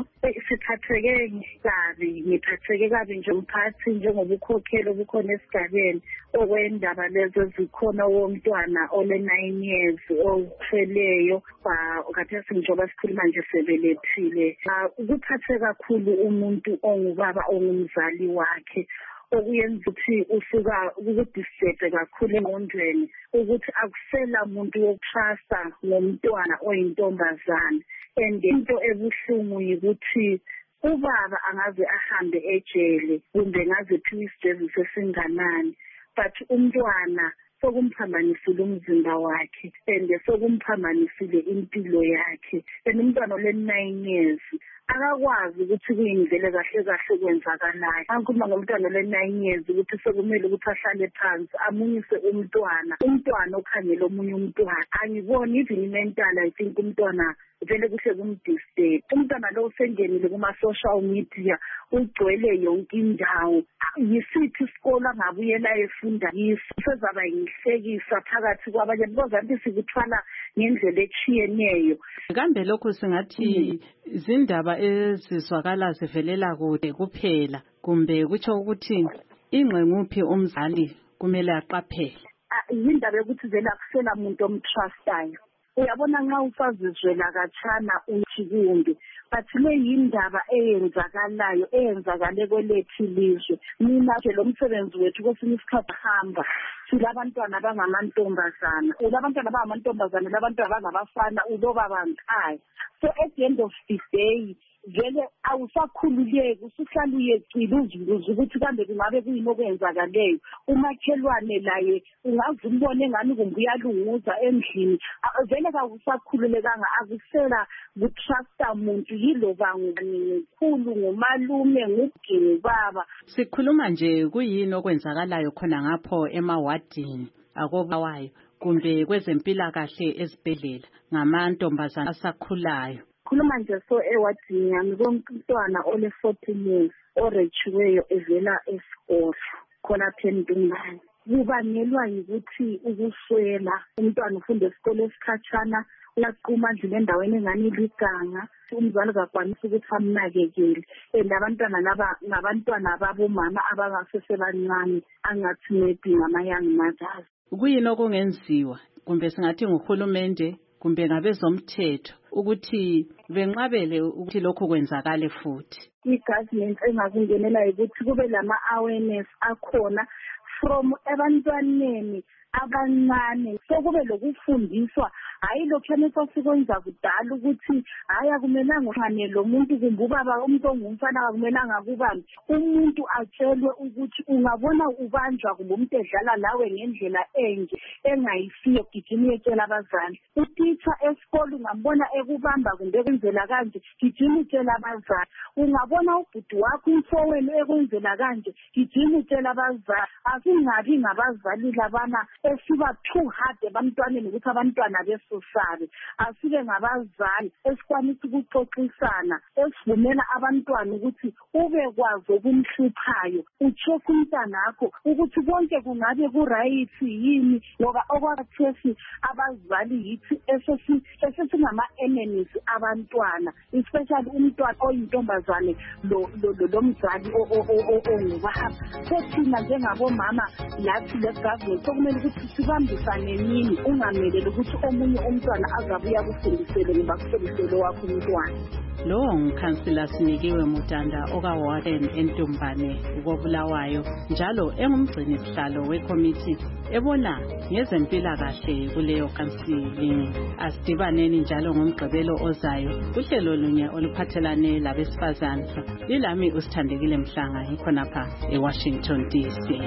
Ngiphatheke kabi njengomphathi njengoba ukhokhelo obukhona esigabeni okwendaba lezo zikhona womntwana ole-9 years okhweleyo khathesi njengoba sikhuluma nje sebelethile. Ukuphathe kakhulu umuntu ongubaba ongumzali wakhe okuyenza ukuthi usuka ukudisturbe kakhulu engqondweni ukuthi akusela muntu wokutrusta ngomntwana oyintombazane. And into ebuhlungu yikuthi ubaba angaze ahambe ejele kumbe ngaze phiwa isijeziso esinganani, but umntwana sokumphambanisile umzimba wakhe and sokumphambanisile impilo yakhe. And umntwana ole-9 years akakwazi ukuthi kuyindlela kahle kahle kwenzakalayo. Angikhuluma ngomntwana ole-9 years ukuthi sekumele ukuthi ahlale phansi amunyise umntwana okhangela omunye umntwana. Angiboni even mental, I think umntwana vele kuhle kumdisturb. Umntwana lo usengenile kuma-social media ugcwele yonke indawo. Yisithi isikolo angabuyela efunda yiso sezaba yihlekisa phakathi kwabanye because anti sikuthwala ngendlela etshiyeneyo. Kambe lokho singathi izindaba ezizwakala zivelela kude kuphela kumbe kutsho ukuthi ingqenguphi umzali kumele aqaphele? Yindaba yokuthi vele akusela muntu omtrustayo. Uyabona nxa usazizwela katshana uthi kumbi, but le yindaba eyenzakale kwelethu ilizwe. Mina nje lo msebenzi wethu kwesinye isikhathi hamba silabantwana abangamantombazana, ulabantwana abangamantombazana, labantwana abangabafana, uloba bangikhaya. So at the end of the day vele awusakhululeki, usuhlala uyecila uzibuza ukuthi kambe kungabe kuyini okwenzakaleyo. Umakhelwane laye ungaze umbone engani kumbe uyalunguza endlini. Vele kawusakhululekanga, akusela kutrusta muntu yiloba ngumkhulu, ngumalume, ngugini, baba. Sikhuluma nje kuyini okwenzakalayo khona ngapho emawadini akoBulawayo kumbe kwezempilakahle ezibhedlela ngamantombazana asakhulayo. Khuluma nje so ewadini yami komntwana ole-14 years orechiweyo evela esikolo khona phe Ntumbane. Kubangelwa yikuthi ukuswela. Umntwana ufunda esikolo esikhatshana, uyaquma ndlela endaweni engani liganga, umzali kakwanisa ukuthi amnakekele. And abantwana laba ngabantwana ababomama abangasesebancane angathi maybe ngama-young mothers. Kuyini okungenziwa kumbe singathi nguhulumende kumbe ngabezomthetho ukuthi benqabele ukuthi lokho kwenzakale futhi? I-government engakungenela ukuthi kube lama-awareness akhona from ebantwaneni abancane, sokube lokufundiswa, hayi lokhane sasikwenza kudala ukuthi hayi akumelanga uhlane lo muntu kumbe ubaba umuntu ongumfana akumelanga kubambe. Umuntu atshelwe ukuthi ungabona ubanjwa kumbe umuntu edlala lawe ngendlela enje engayisiyo, gijima uyetshela abazali. Utitsha esikolo ungambona ekubamba kumbe ekwenzela kanje, gijima utshela abazali. Ungabona ubhuti wakho umfowenu ekwenzela kanje, gijima utshela abazali. Asingabi ngabazali labana esiba too hard ebantwaneni ukuthi abantwana besosabe. Asike ngabazali esikwanisa ukuxoxisana, esivumela abantwana ukuthi ube kwazi okumhluphayo, ucheck umntana wakho ukuthi konke kungabe ku-right yini, ngoba okwakhathesi abazali yithi esesingama-enemies abantwana, especially umntwana oyintombazane lo mzali ongubaba. Sethina njengabomama lathi le-government sokumele ukuthi sibambisane nini, ungameleli ukuthi omunye umntwana azabuya kufundisele ngoba kufundisele wakho umntwana. Lo ngukhansila Sinikiwe Mutanda okaWarden eNtombane koBulawayo, njalo engumgcini sihlalo wekomiti ebona ngezempilakahle kuleyo counseling. Asidibaneni njalo ngomgqibelo ozayo kuhlelo lunye oluphathelane labesifazane. Lilami uSithandekile Mhlanga ikhonapha eWashington DC.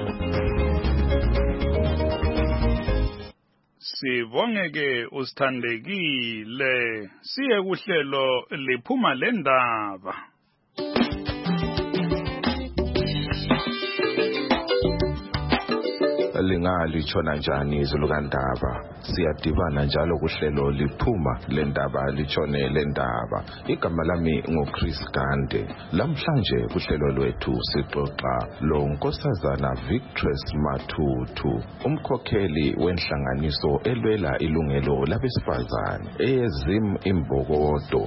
Sibongeke uSithandekile. Siye kuhlelo liphuma lendaba. Lingalishona njani izulu kaNdaba? Siyadibana njalo kuhlelo liphuma lendaba litshone lendaba. Igama lami nguChris Gande. Lamhlanje kuhlelo lwethu sixoxa lo Nkosazana Victress Matutu, umkhokheli wenhlanganiso elwela ilungelo labesifazane eYezim Imbokodo.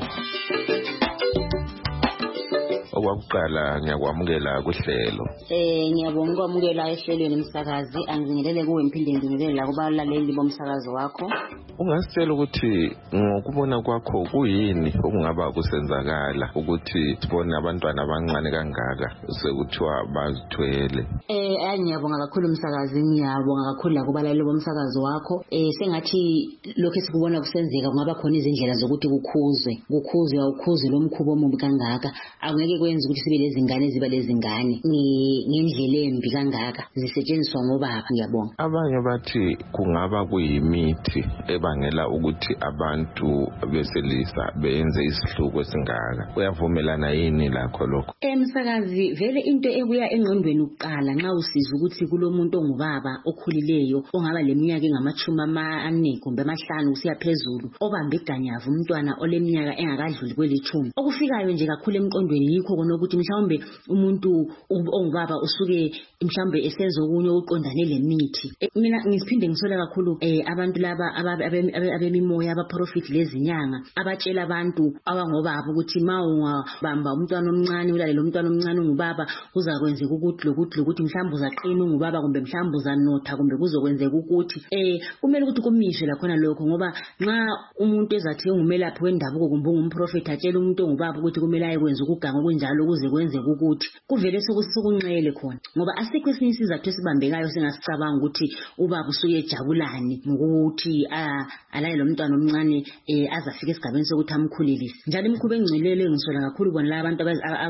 Okwakuqala ngiyakwamukela kuhlelo. Ngiyabonga ukwamukela ehlelweni umsakazi. Angingelele kuwe ngiphinde ngingelele la kubalaleli bomsakazo wakho. Ungasitshela ukuthi ngokubona kwakho kuyini okungaba kusenzakala ukuthi sibone abantwana abancane kangaka sekuthiwa bazithwele? Ngiyabonga kakhulu umsakazi, ngiyabonga kakhulu la kubalaleli bomsakazo wakho. Sengathi lokho esikubona kusenzeka kungaba khona izindlela zokuthi kukhuzwe lo mkhubo omubi kangaka. Angeke kwenza ukuthi sibe lezingane ziba lezingane ngendlela embi kangaka zisetshenziswa ngobaba. Ngiyabonga. Abanye bathi kungaba kuyimithi ebangela ukuthi abantu beselisa benze isihluko esingaka. Uyavumelana yini lakho lokho? Msakazi, vele into ebuya engqondweni ukuqala nxa usiza ukuthi kulomuntu ongubaba okhulileyo ongaba leminyaka engama-40 kumbe 5 kusiya phezulu obambe iganyavu umntwana oleminyaka engakadluli kweli-10. Okufikayo nje kakhulu emqondweni yikho kona ukuthi mhlawumbe umuntu ongubaba usuke mhlawumbe esenza okunye uqondane lemithi. Mina ngisiphinde ngisola kakhulu abantu laba abemimoya abaprofit lezinyanga abatshela abantu abangobaba ukuthi mawungabamba umntwana omncane ulale lo mntwana omncane ongubaba kuzakwenzeka ukuthi mhlawumbe uzaqina ungubaba kumbe mhlawumbe uzanotha kumbe kuzokwenzeka ukuthi kumele ukuthi kumiswe lakhona lokho, ngoba nxa umuntu ezathi ungumelaphi wendabuko kumbe ungumprofit atshela umuntu ongubaba ukuthi kumele ayekwenza ukuganga okunjalo kuze kwenzeke ukuthi kuvele sokunxele khona, ngoba asikho esinye isizathu esibambekayo singasicabanga ukuthi ubaba usuke ejabulani ngokuthi alaye lo mntwana omncane azafika esigabeni sokuthi amkhulelise. Njalo imikhuba engcwelele ngisola kakhulu bona la abantu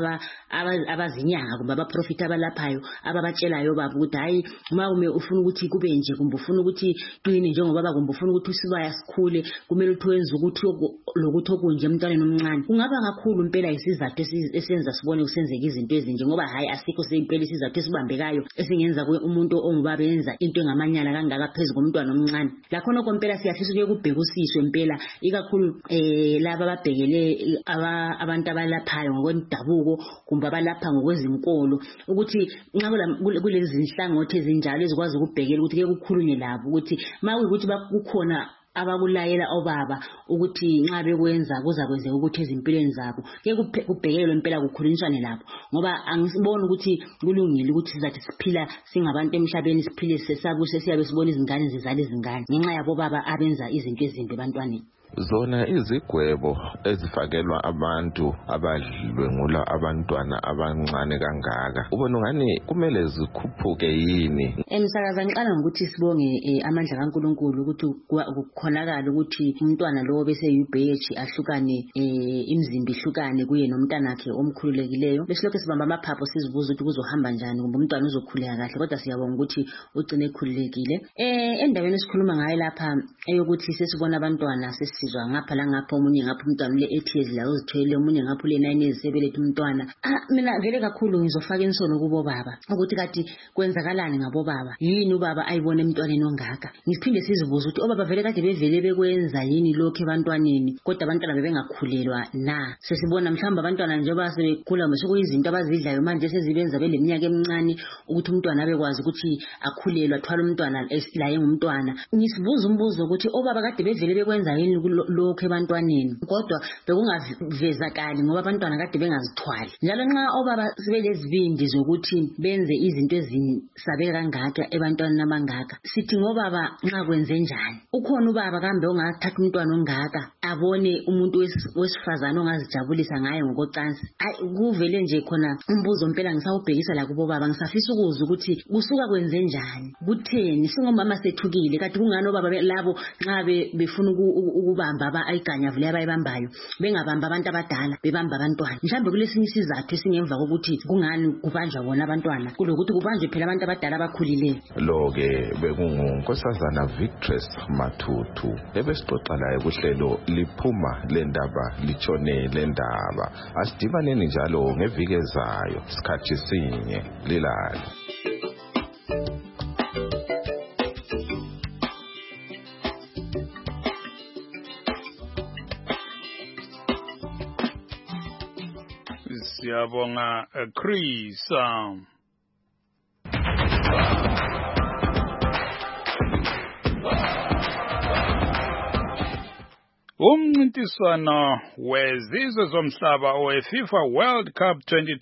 abazinyanga kumbe abaprofit abalaphayo ababatshelayo baba ukuthi hayi uma ufuna ukuthi kube nje kumbe ufuna ukuthi qine njengobaba kumbe ufuna ukuthi usibaya sikhule kumele ukuthi wenze ukuthi lokuthi okunje emntwaneni omncane. Kungaba kakhulu impela isizathu esenza sibone kusenzeka izinto ezinje, ngoba hayi asikho sempela isizathu esibambekayo esingenza umuntu ongubaba yenza into engamanyala kangaka phezulu komntwana omncane. Lakhona kompela siyafisa ukuye kubhekisiswe impela ikakhulu laba ababhekele abantu abalaphayo ngokwendabuko kumbe abalapha ngokwezinkolo ukuthi nxa kulezi nhlangothi ezinjalo ezikwazi ukubhekela ukuthi ke kukhulunywe labo ukuthi makuyikuthi kukhona abakulayela obaba ukuthi nxa bekwenza kuzakwenzeka ukuthi ezimpilweni zabo ke kubhekelwe impela kukhulunyiswane labo, ngoba angisiboni ukuthi kulungile ukuthi sizathi siphila singabantu emhlabeni siphile sesabuse siyabe sibona izingane zizala izingane ngenxa yabo baba abenza izinto ezimbi ebantwaneni. Zona izigwebo ezifakelwa abantu abadlwengula abantwana abancane kangaka ubona ngani kumele zikhuphuke yini? Emsakaza ngiqala ngokuthi sibonge amandla kaNkulunkulu ukuthi kukhonakala ukuthi umntwana lo bese UBH ahlukane imizimba ihlukane kuye nomntanakhe omkhululekileyo. Bese lokho sibamba amaphapho sizibuza ukuthi kuzohamba njani kumbe umntwana uzokhuleka kahle, kodwa siyabonga ukuthi ugcine ekhululekile. Endaweni esikhuluma ngayo lapha eyokuthi sesibona abantwana sizwa ngapha la ngapha omunye ngapha umntwana le 8 years la uzithwele omunye ngapha le 9 years sebelethe umntwana. Mina vele kakhulu ngizofaka insono kubo baba ukuthi kati kwenzakalani ngabo baba, yini ubaba ayibona emntwaneni ongaka. Ngiphinde sizibuza ukuthi obaba vele kade bevele bekwenza yini lokho ebantwaneni kodwa abantwana bebengakhulelwa na. Sesibona mhlawumbe abantwana njengoba sebekhula mesekuyizinto abazidlayo manje sezibenza beleminyaka emincane ukuthi umntwana abekwazi ukuthi akhulelwa athwala umntwana la engumntwana. Ngisibuza umbuzo ukuthi obaba kade bevele bekwenza yini lokho ebantwaneni kodwa bekungavezakali ngoba abantwana kade bengazithwali. Njalo nxa obaba sebelezibindi zokuthi benze izinto ezisabeka kangaka ebantwaneni abangaka, sithi ngobaba nxa kwenze njani? Ukhona ubaba kambe ongathatha umntwana ongaka abone umuntu wesifazana ongazijabulisa ngaye ngokocansi? Kuvele nje khona umbuzo mpela ngisawubhekisa la kubo baba, ngisafisa ukuzwa ukuthi kusuka kwenze njani, kutheni singomama sethukile kanti kungani obaba labo nxa befuna ukubamba ayiganyavu le abayibambayo bengabamba abantu abadala bebamba abantwana? Mhlawumbe kulesinye isizathu esingemva kokuthi kungani kubanjwa bona abantwana kulokuthi kubanjwe phela abantu abadala abakhulileyo. Lo-ke bekungunkosazana Victress Mathuthu ebesixoxa laye kuhlelo liphuma le ndaba litshone le ndaba. Asidibaneni njalo ngeviki ezayo isikhathi sinye lilale. Siyabonga Chris. Umncintiswano wezizwe zomhlaba oweFIFA World Cup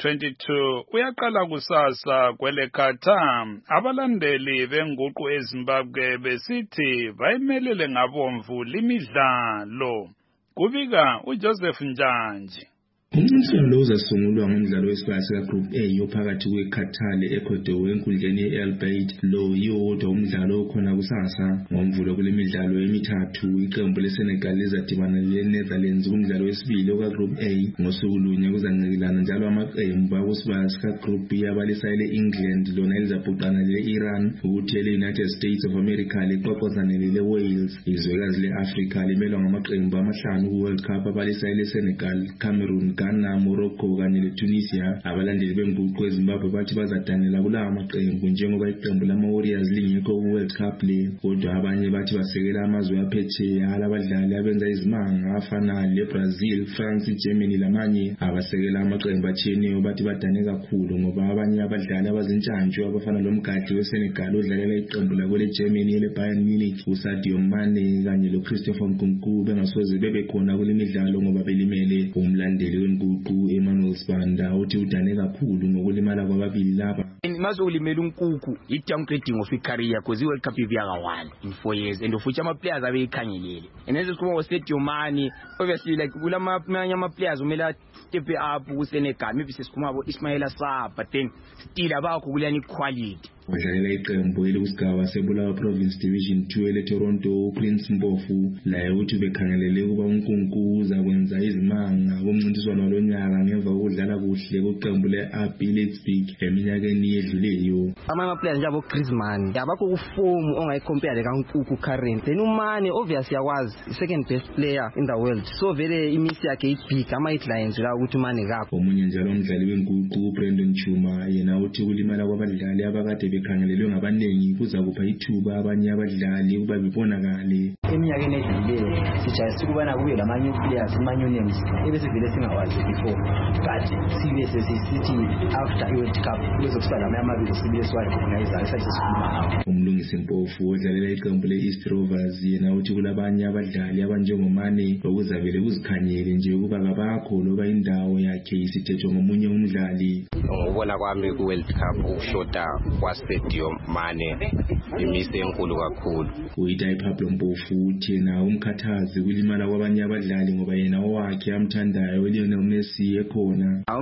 2022 uyaqala kusasa kwele Qatar. Abalandeli benguqu eZimbabwe besithi bayimelele ngabomvu limidlalo. Kubika uJoseph Njanji. Umncintiswano lo uzasungulwa ngomdlalo wesibili kaGroup A ophakathi kweQatar le-Ecuador enkundleni ye-Al-Bayt. Lo yiwodwa umdlalo okhona kusasa. Ngomvulo kule midlalo emithathu iqembu leSenegal lizadibana le-Netherlands kumdlalo wesibili okaGroup A. Ngosuku lunye kuzancekelana njalo amaqembu akusibaya sikaGroup B abalisa le-England lona elizabhuqana le-Iran ukuthi ele-United States of America liqoqozane le-Wales. Izwekazi le-Afrika limelwa ngamaqembu amahlanu ku-World Cup abalisa le-Senegal, Cameroon, Ghana, Morocco kanye leTunisia. Abalandeli benguqu eZimbabwe bathi bazadanela kulawa maqembu njengoba iqembu lama-Warriors lingekho ku-World Cup le. Kodwa abanye bathi basekela amazwe aphesheya alabadlali abenza izimanga afana leBrazil, France, Germany lamanye abasekela amaqembu atshiyeneyo bathi badane kakhulu ngoba abanye abadlali abazintshantshu abafana lomgadi weSenegal odlalela iqembu lako leGermany eleBayern Munich uSadio Mane kanye loChristopher Nkunku bengasoze bebekhona kule midlalo ngoba belimele. Umlandeli wenguqu Emmanuel Sibanda uthi udane kakhulu ngokulimala kwababili laba. Mazo ulimela uNkuku i-downgrading of i-career because i-World Cup iviyaka 1 in 4 years and futhi ama-players abeyikhangelele. And then sikhuluma ngoSadio Mane, obviously like kulamanye ama-players umele step up kuSenegal, maybe sesikhuluma abo Ismaila Sarr, but then still abakho kulani quality. Wadlalela iqembu elikusigaba seBulawayo Province Division 2 eleToronto Prince Mpofu laye uthi bekhangelele kuba uNkunku uzakwenza izimanga kumncintiswano lonyaka ngemva kokudlala kuhle kweqembu le-RB Leipzig eminyakeni edluleyo. Ama-players njabo Griezmann abakho kuform ongayicompare kaNkunku current. Then uMane obviously yakwazi second best player in the world, so vele imisi yakhe ibig ama-headlines la ukuthi uMane kakho. Omunye njalo umdlali wenguqu Brandon Chuma yena uthi kulimala kwabadlali abakade bekhangelelwe ngabanengi kuza kupha ithuba abanye abadlali ukuba bebonakale. Eminyakeni edluleyo sijayele ukubana kube lamanye players ama-names ebesivele singawazi before, but sibe sesithi after i-World Cup kuzokuba lamanye amabili sibile siwarecognize sesikhuluma. Umlungisi Mpofu odlalela iqembu le-East Rovers yena uthi kulabanye abadlali abanjengomane okuzavele kuzikhanyele nje ukuba kabakho loba indawo yakhe isithethwe ngomunye umdlali. Ngokubona kwami ku-World Cup ukushoda kwaSadio Mane imise enkulu kakhulu. Uyitayi Pablo Mpofu uthi yena umkhathazi kulimala kwabanye abadlali ngoba yena owakhe amthandayo uLionel Messi ekhona.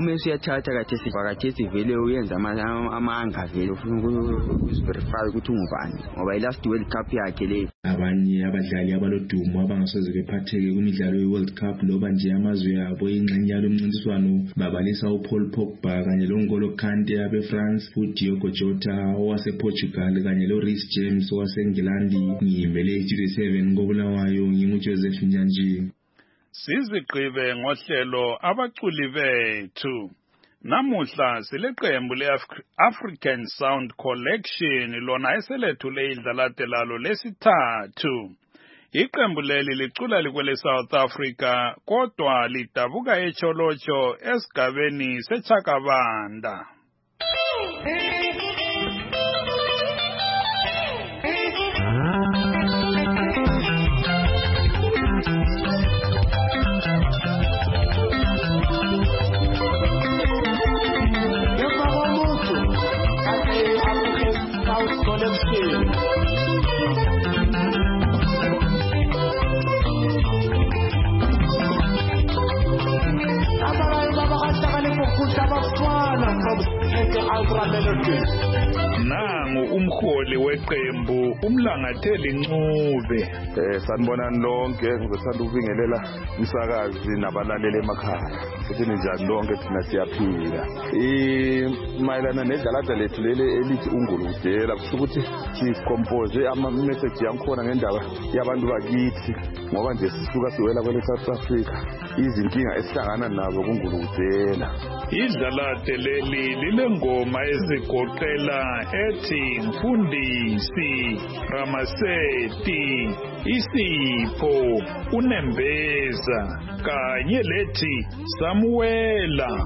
uma usuyathatha khathesi vele uyenza amanga vele ufuna ukuziverify ukuthi ungubani ngoba i-last World Cup yakhe le. Abanye abadlali abalodumo abangasoze bephatheke kwimidlalo ye-World Cup loba nje amazwe yabo ingxenye yalomncintiswano babalisa uPaul Pogba kanye loNgolo Kante abeFrance, uDiogo Jota owasePortugal kanye loRhys James owaseNgilandi. Ngiyimele iStudio 7 ngobulawayo nginguJoseph Nyanji. Sizigqibe ngohlelo abaculi bethu. Namuhla sileqembu le-African Sound Collection lona eselethule idlalade lalo lesithathu. Iqembu leli licula likwele South Africa kodwa lidabuka eCholocho esigabeni seChakabanda. Nangu umholi weqembu uMlangatheli Ncube. Sanibonani lonke, ngizosanda ukubingelela umsakazi nabalaleli emakhaya. Futhi njani lonke thina siyaphila. Mayelana nedlalada lethu leli elithi unguludela kusho ukuthi sicompose ama-message yankhona ngendaba yabantu bakithi ngoba nje sisuka siwela kwele South Africa. Izinkinga esihlangana nazo kunguludela. Idlalade leli lilengoma ezigoqela ethi Mfundisi, Ramaseti, Isipho, Unembeza kanye lethi Samuela.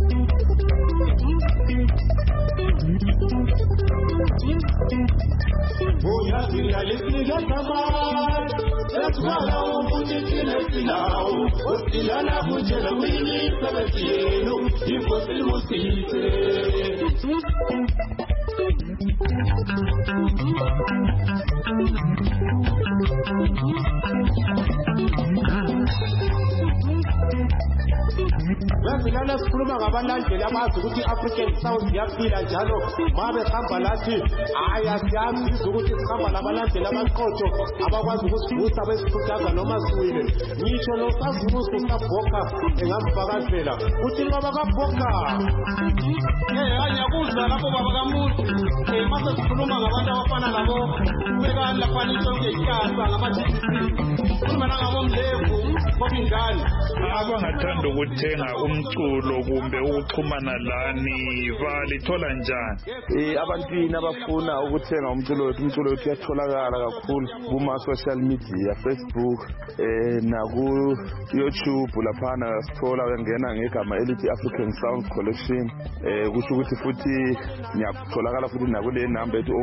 Lana sikhuluma ngabalandeli abazi ukuthi African Sound yaphila njalo mabe hamba lathi ayasiyazi ukuthi sihamba labalandeli abaqotho abakwazi ukusivusa besikhuthaza noma siwile. Ngisho lo savuso sabhoka engabafakazela uthi baba kabhoka ayakuzwa lapho baba kamuzi mase sikhuluma ngabantu abafana labo ubekani lapha nitsonke ihlahla ngama-GDP khuluma nangabo Mlevu Kobingani. Abangathanda ukuthenga umculo kumbe ukuxhumana lani balithola njani? Abantwini abafuna ukuthenga umculo wethu uyatholakala kakhulu kuma social media, Facebook naku YouTube laphana sithola uyangena ngegama elithi African Sound Collection. Kusho ukuthi futhi ngiyatholakala futhi nakule number ethi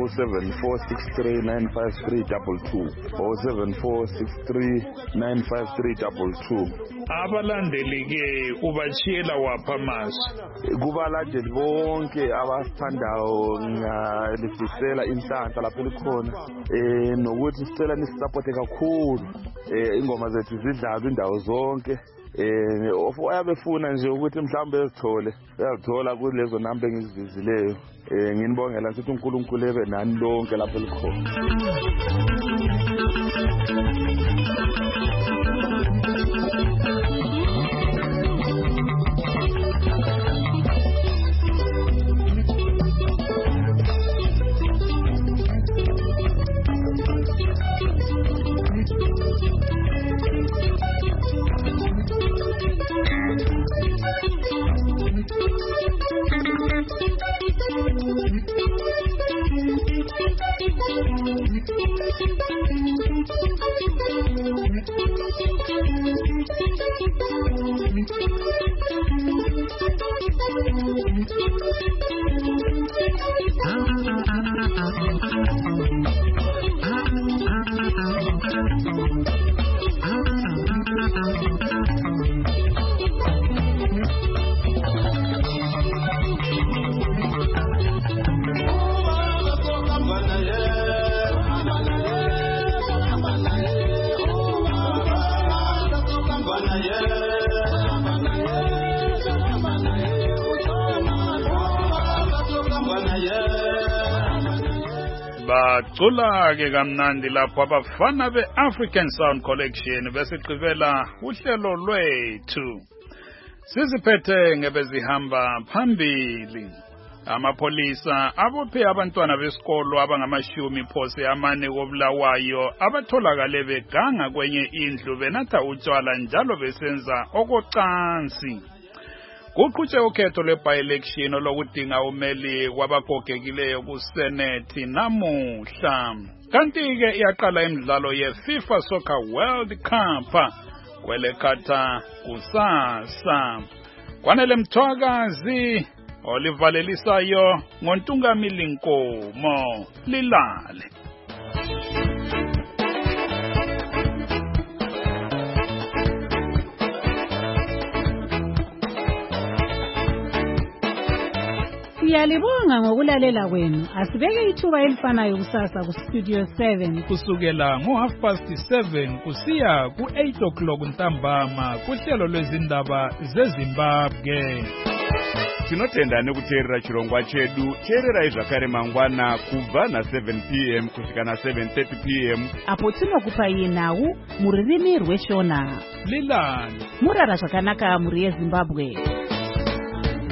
0746395322 0746395322. Abalandeli ke ubachiyela wapha amazwi? Kubalandeli bonke abathandayo ngalifisela inhlanhla lapho likhona nokuthi sicela nisupporte kakhulu ingoma zethu zidlalwe indawo zonke. Ayabefuna nje ukuthi mhlawumbe ezithole uyazithola kulezo number engizivizileyo. Nginibongela ngithi uNkulunkulu ebe nani lonke lapho likhona. Bacula-ke kamnandi lapho abafana be-African Sound Collection besigqibela uhlelo lwethu. Siziphethe ngebezihamba phambili. Amapholisa abophe abantwana besikolo abangama-40 koBulawayo abatholakale beganga kwenye indlu benatha utshwala njalo besenza okocansi. Kuqhutshwe ukhetho lwe-by-election lokudinga umeli kwabagogekileyo kuSenate namuhla. Kanti-ke iyaqala imidlalo ye-FIFA Soccer World Cup kwelekhatha kusasa. Kwanele Mthwakazi olivalelisayo ngoNtungamili Nkomo lilale. Siyalibonga ngokulalela kwenu. Asibeke ithuba elifanayo kusasa ku Studio 7 kusukela ngo7:30 kusiya ku8 ntambama kuhlelo lwezindaba zeZimbabwe. Tinotenda kuteerera chirongwa chedu. Teererai zvakare mangwana kubva na7 p.m. kusvika na7:30 p.m. apo tinokupa yenhau muririmi rweShona. Lilani murara zvakanaka muri yeZimbabwe.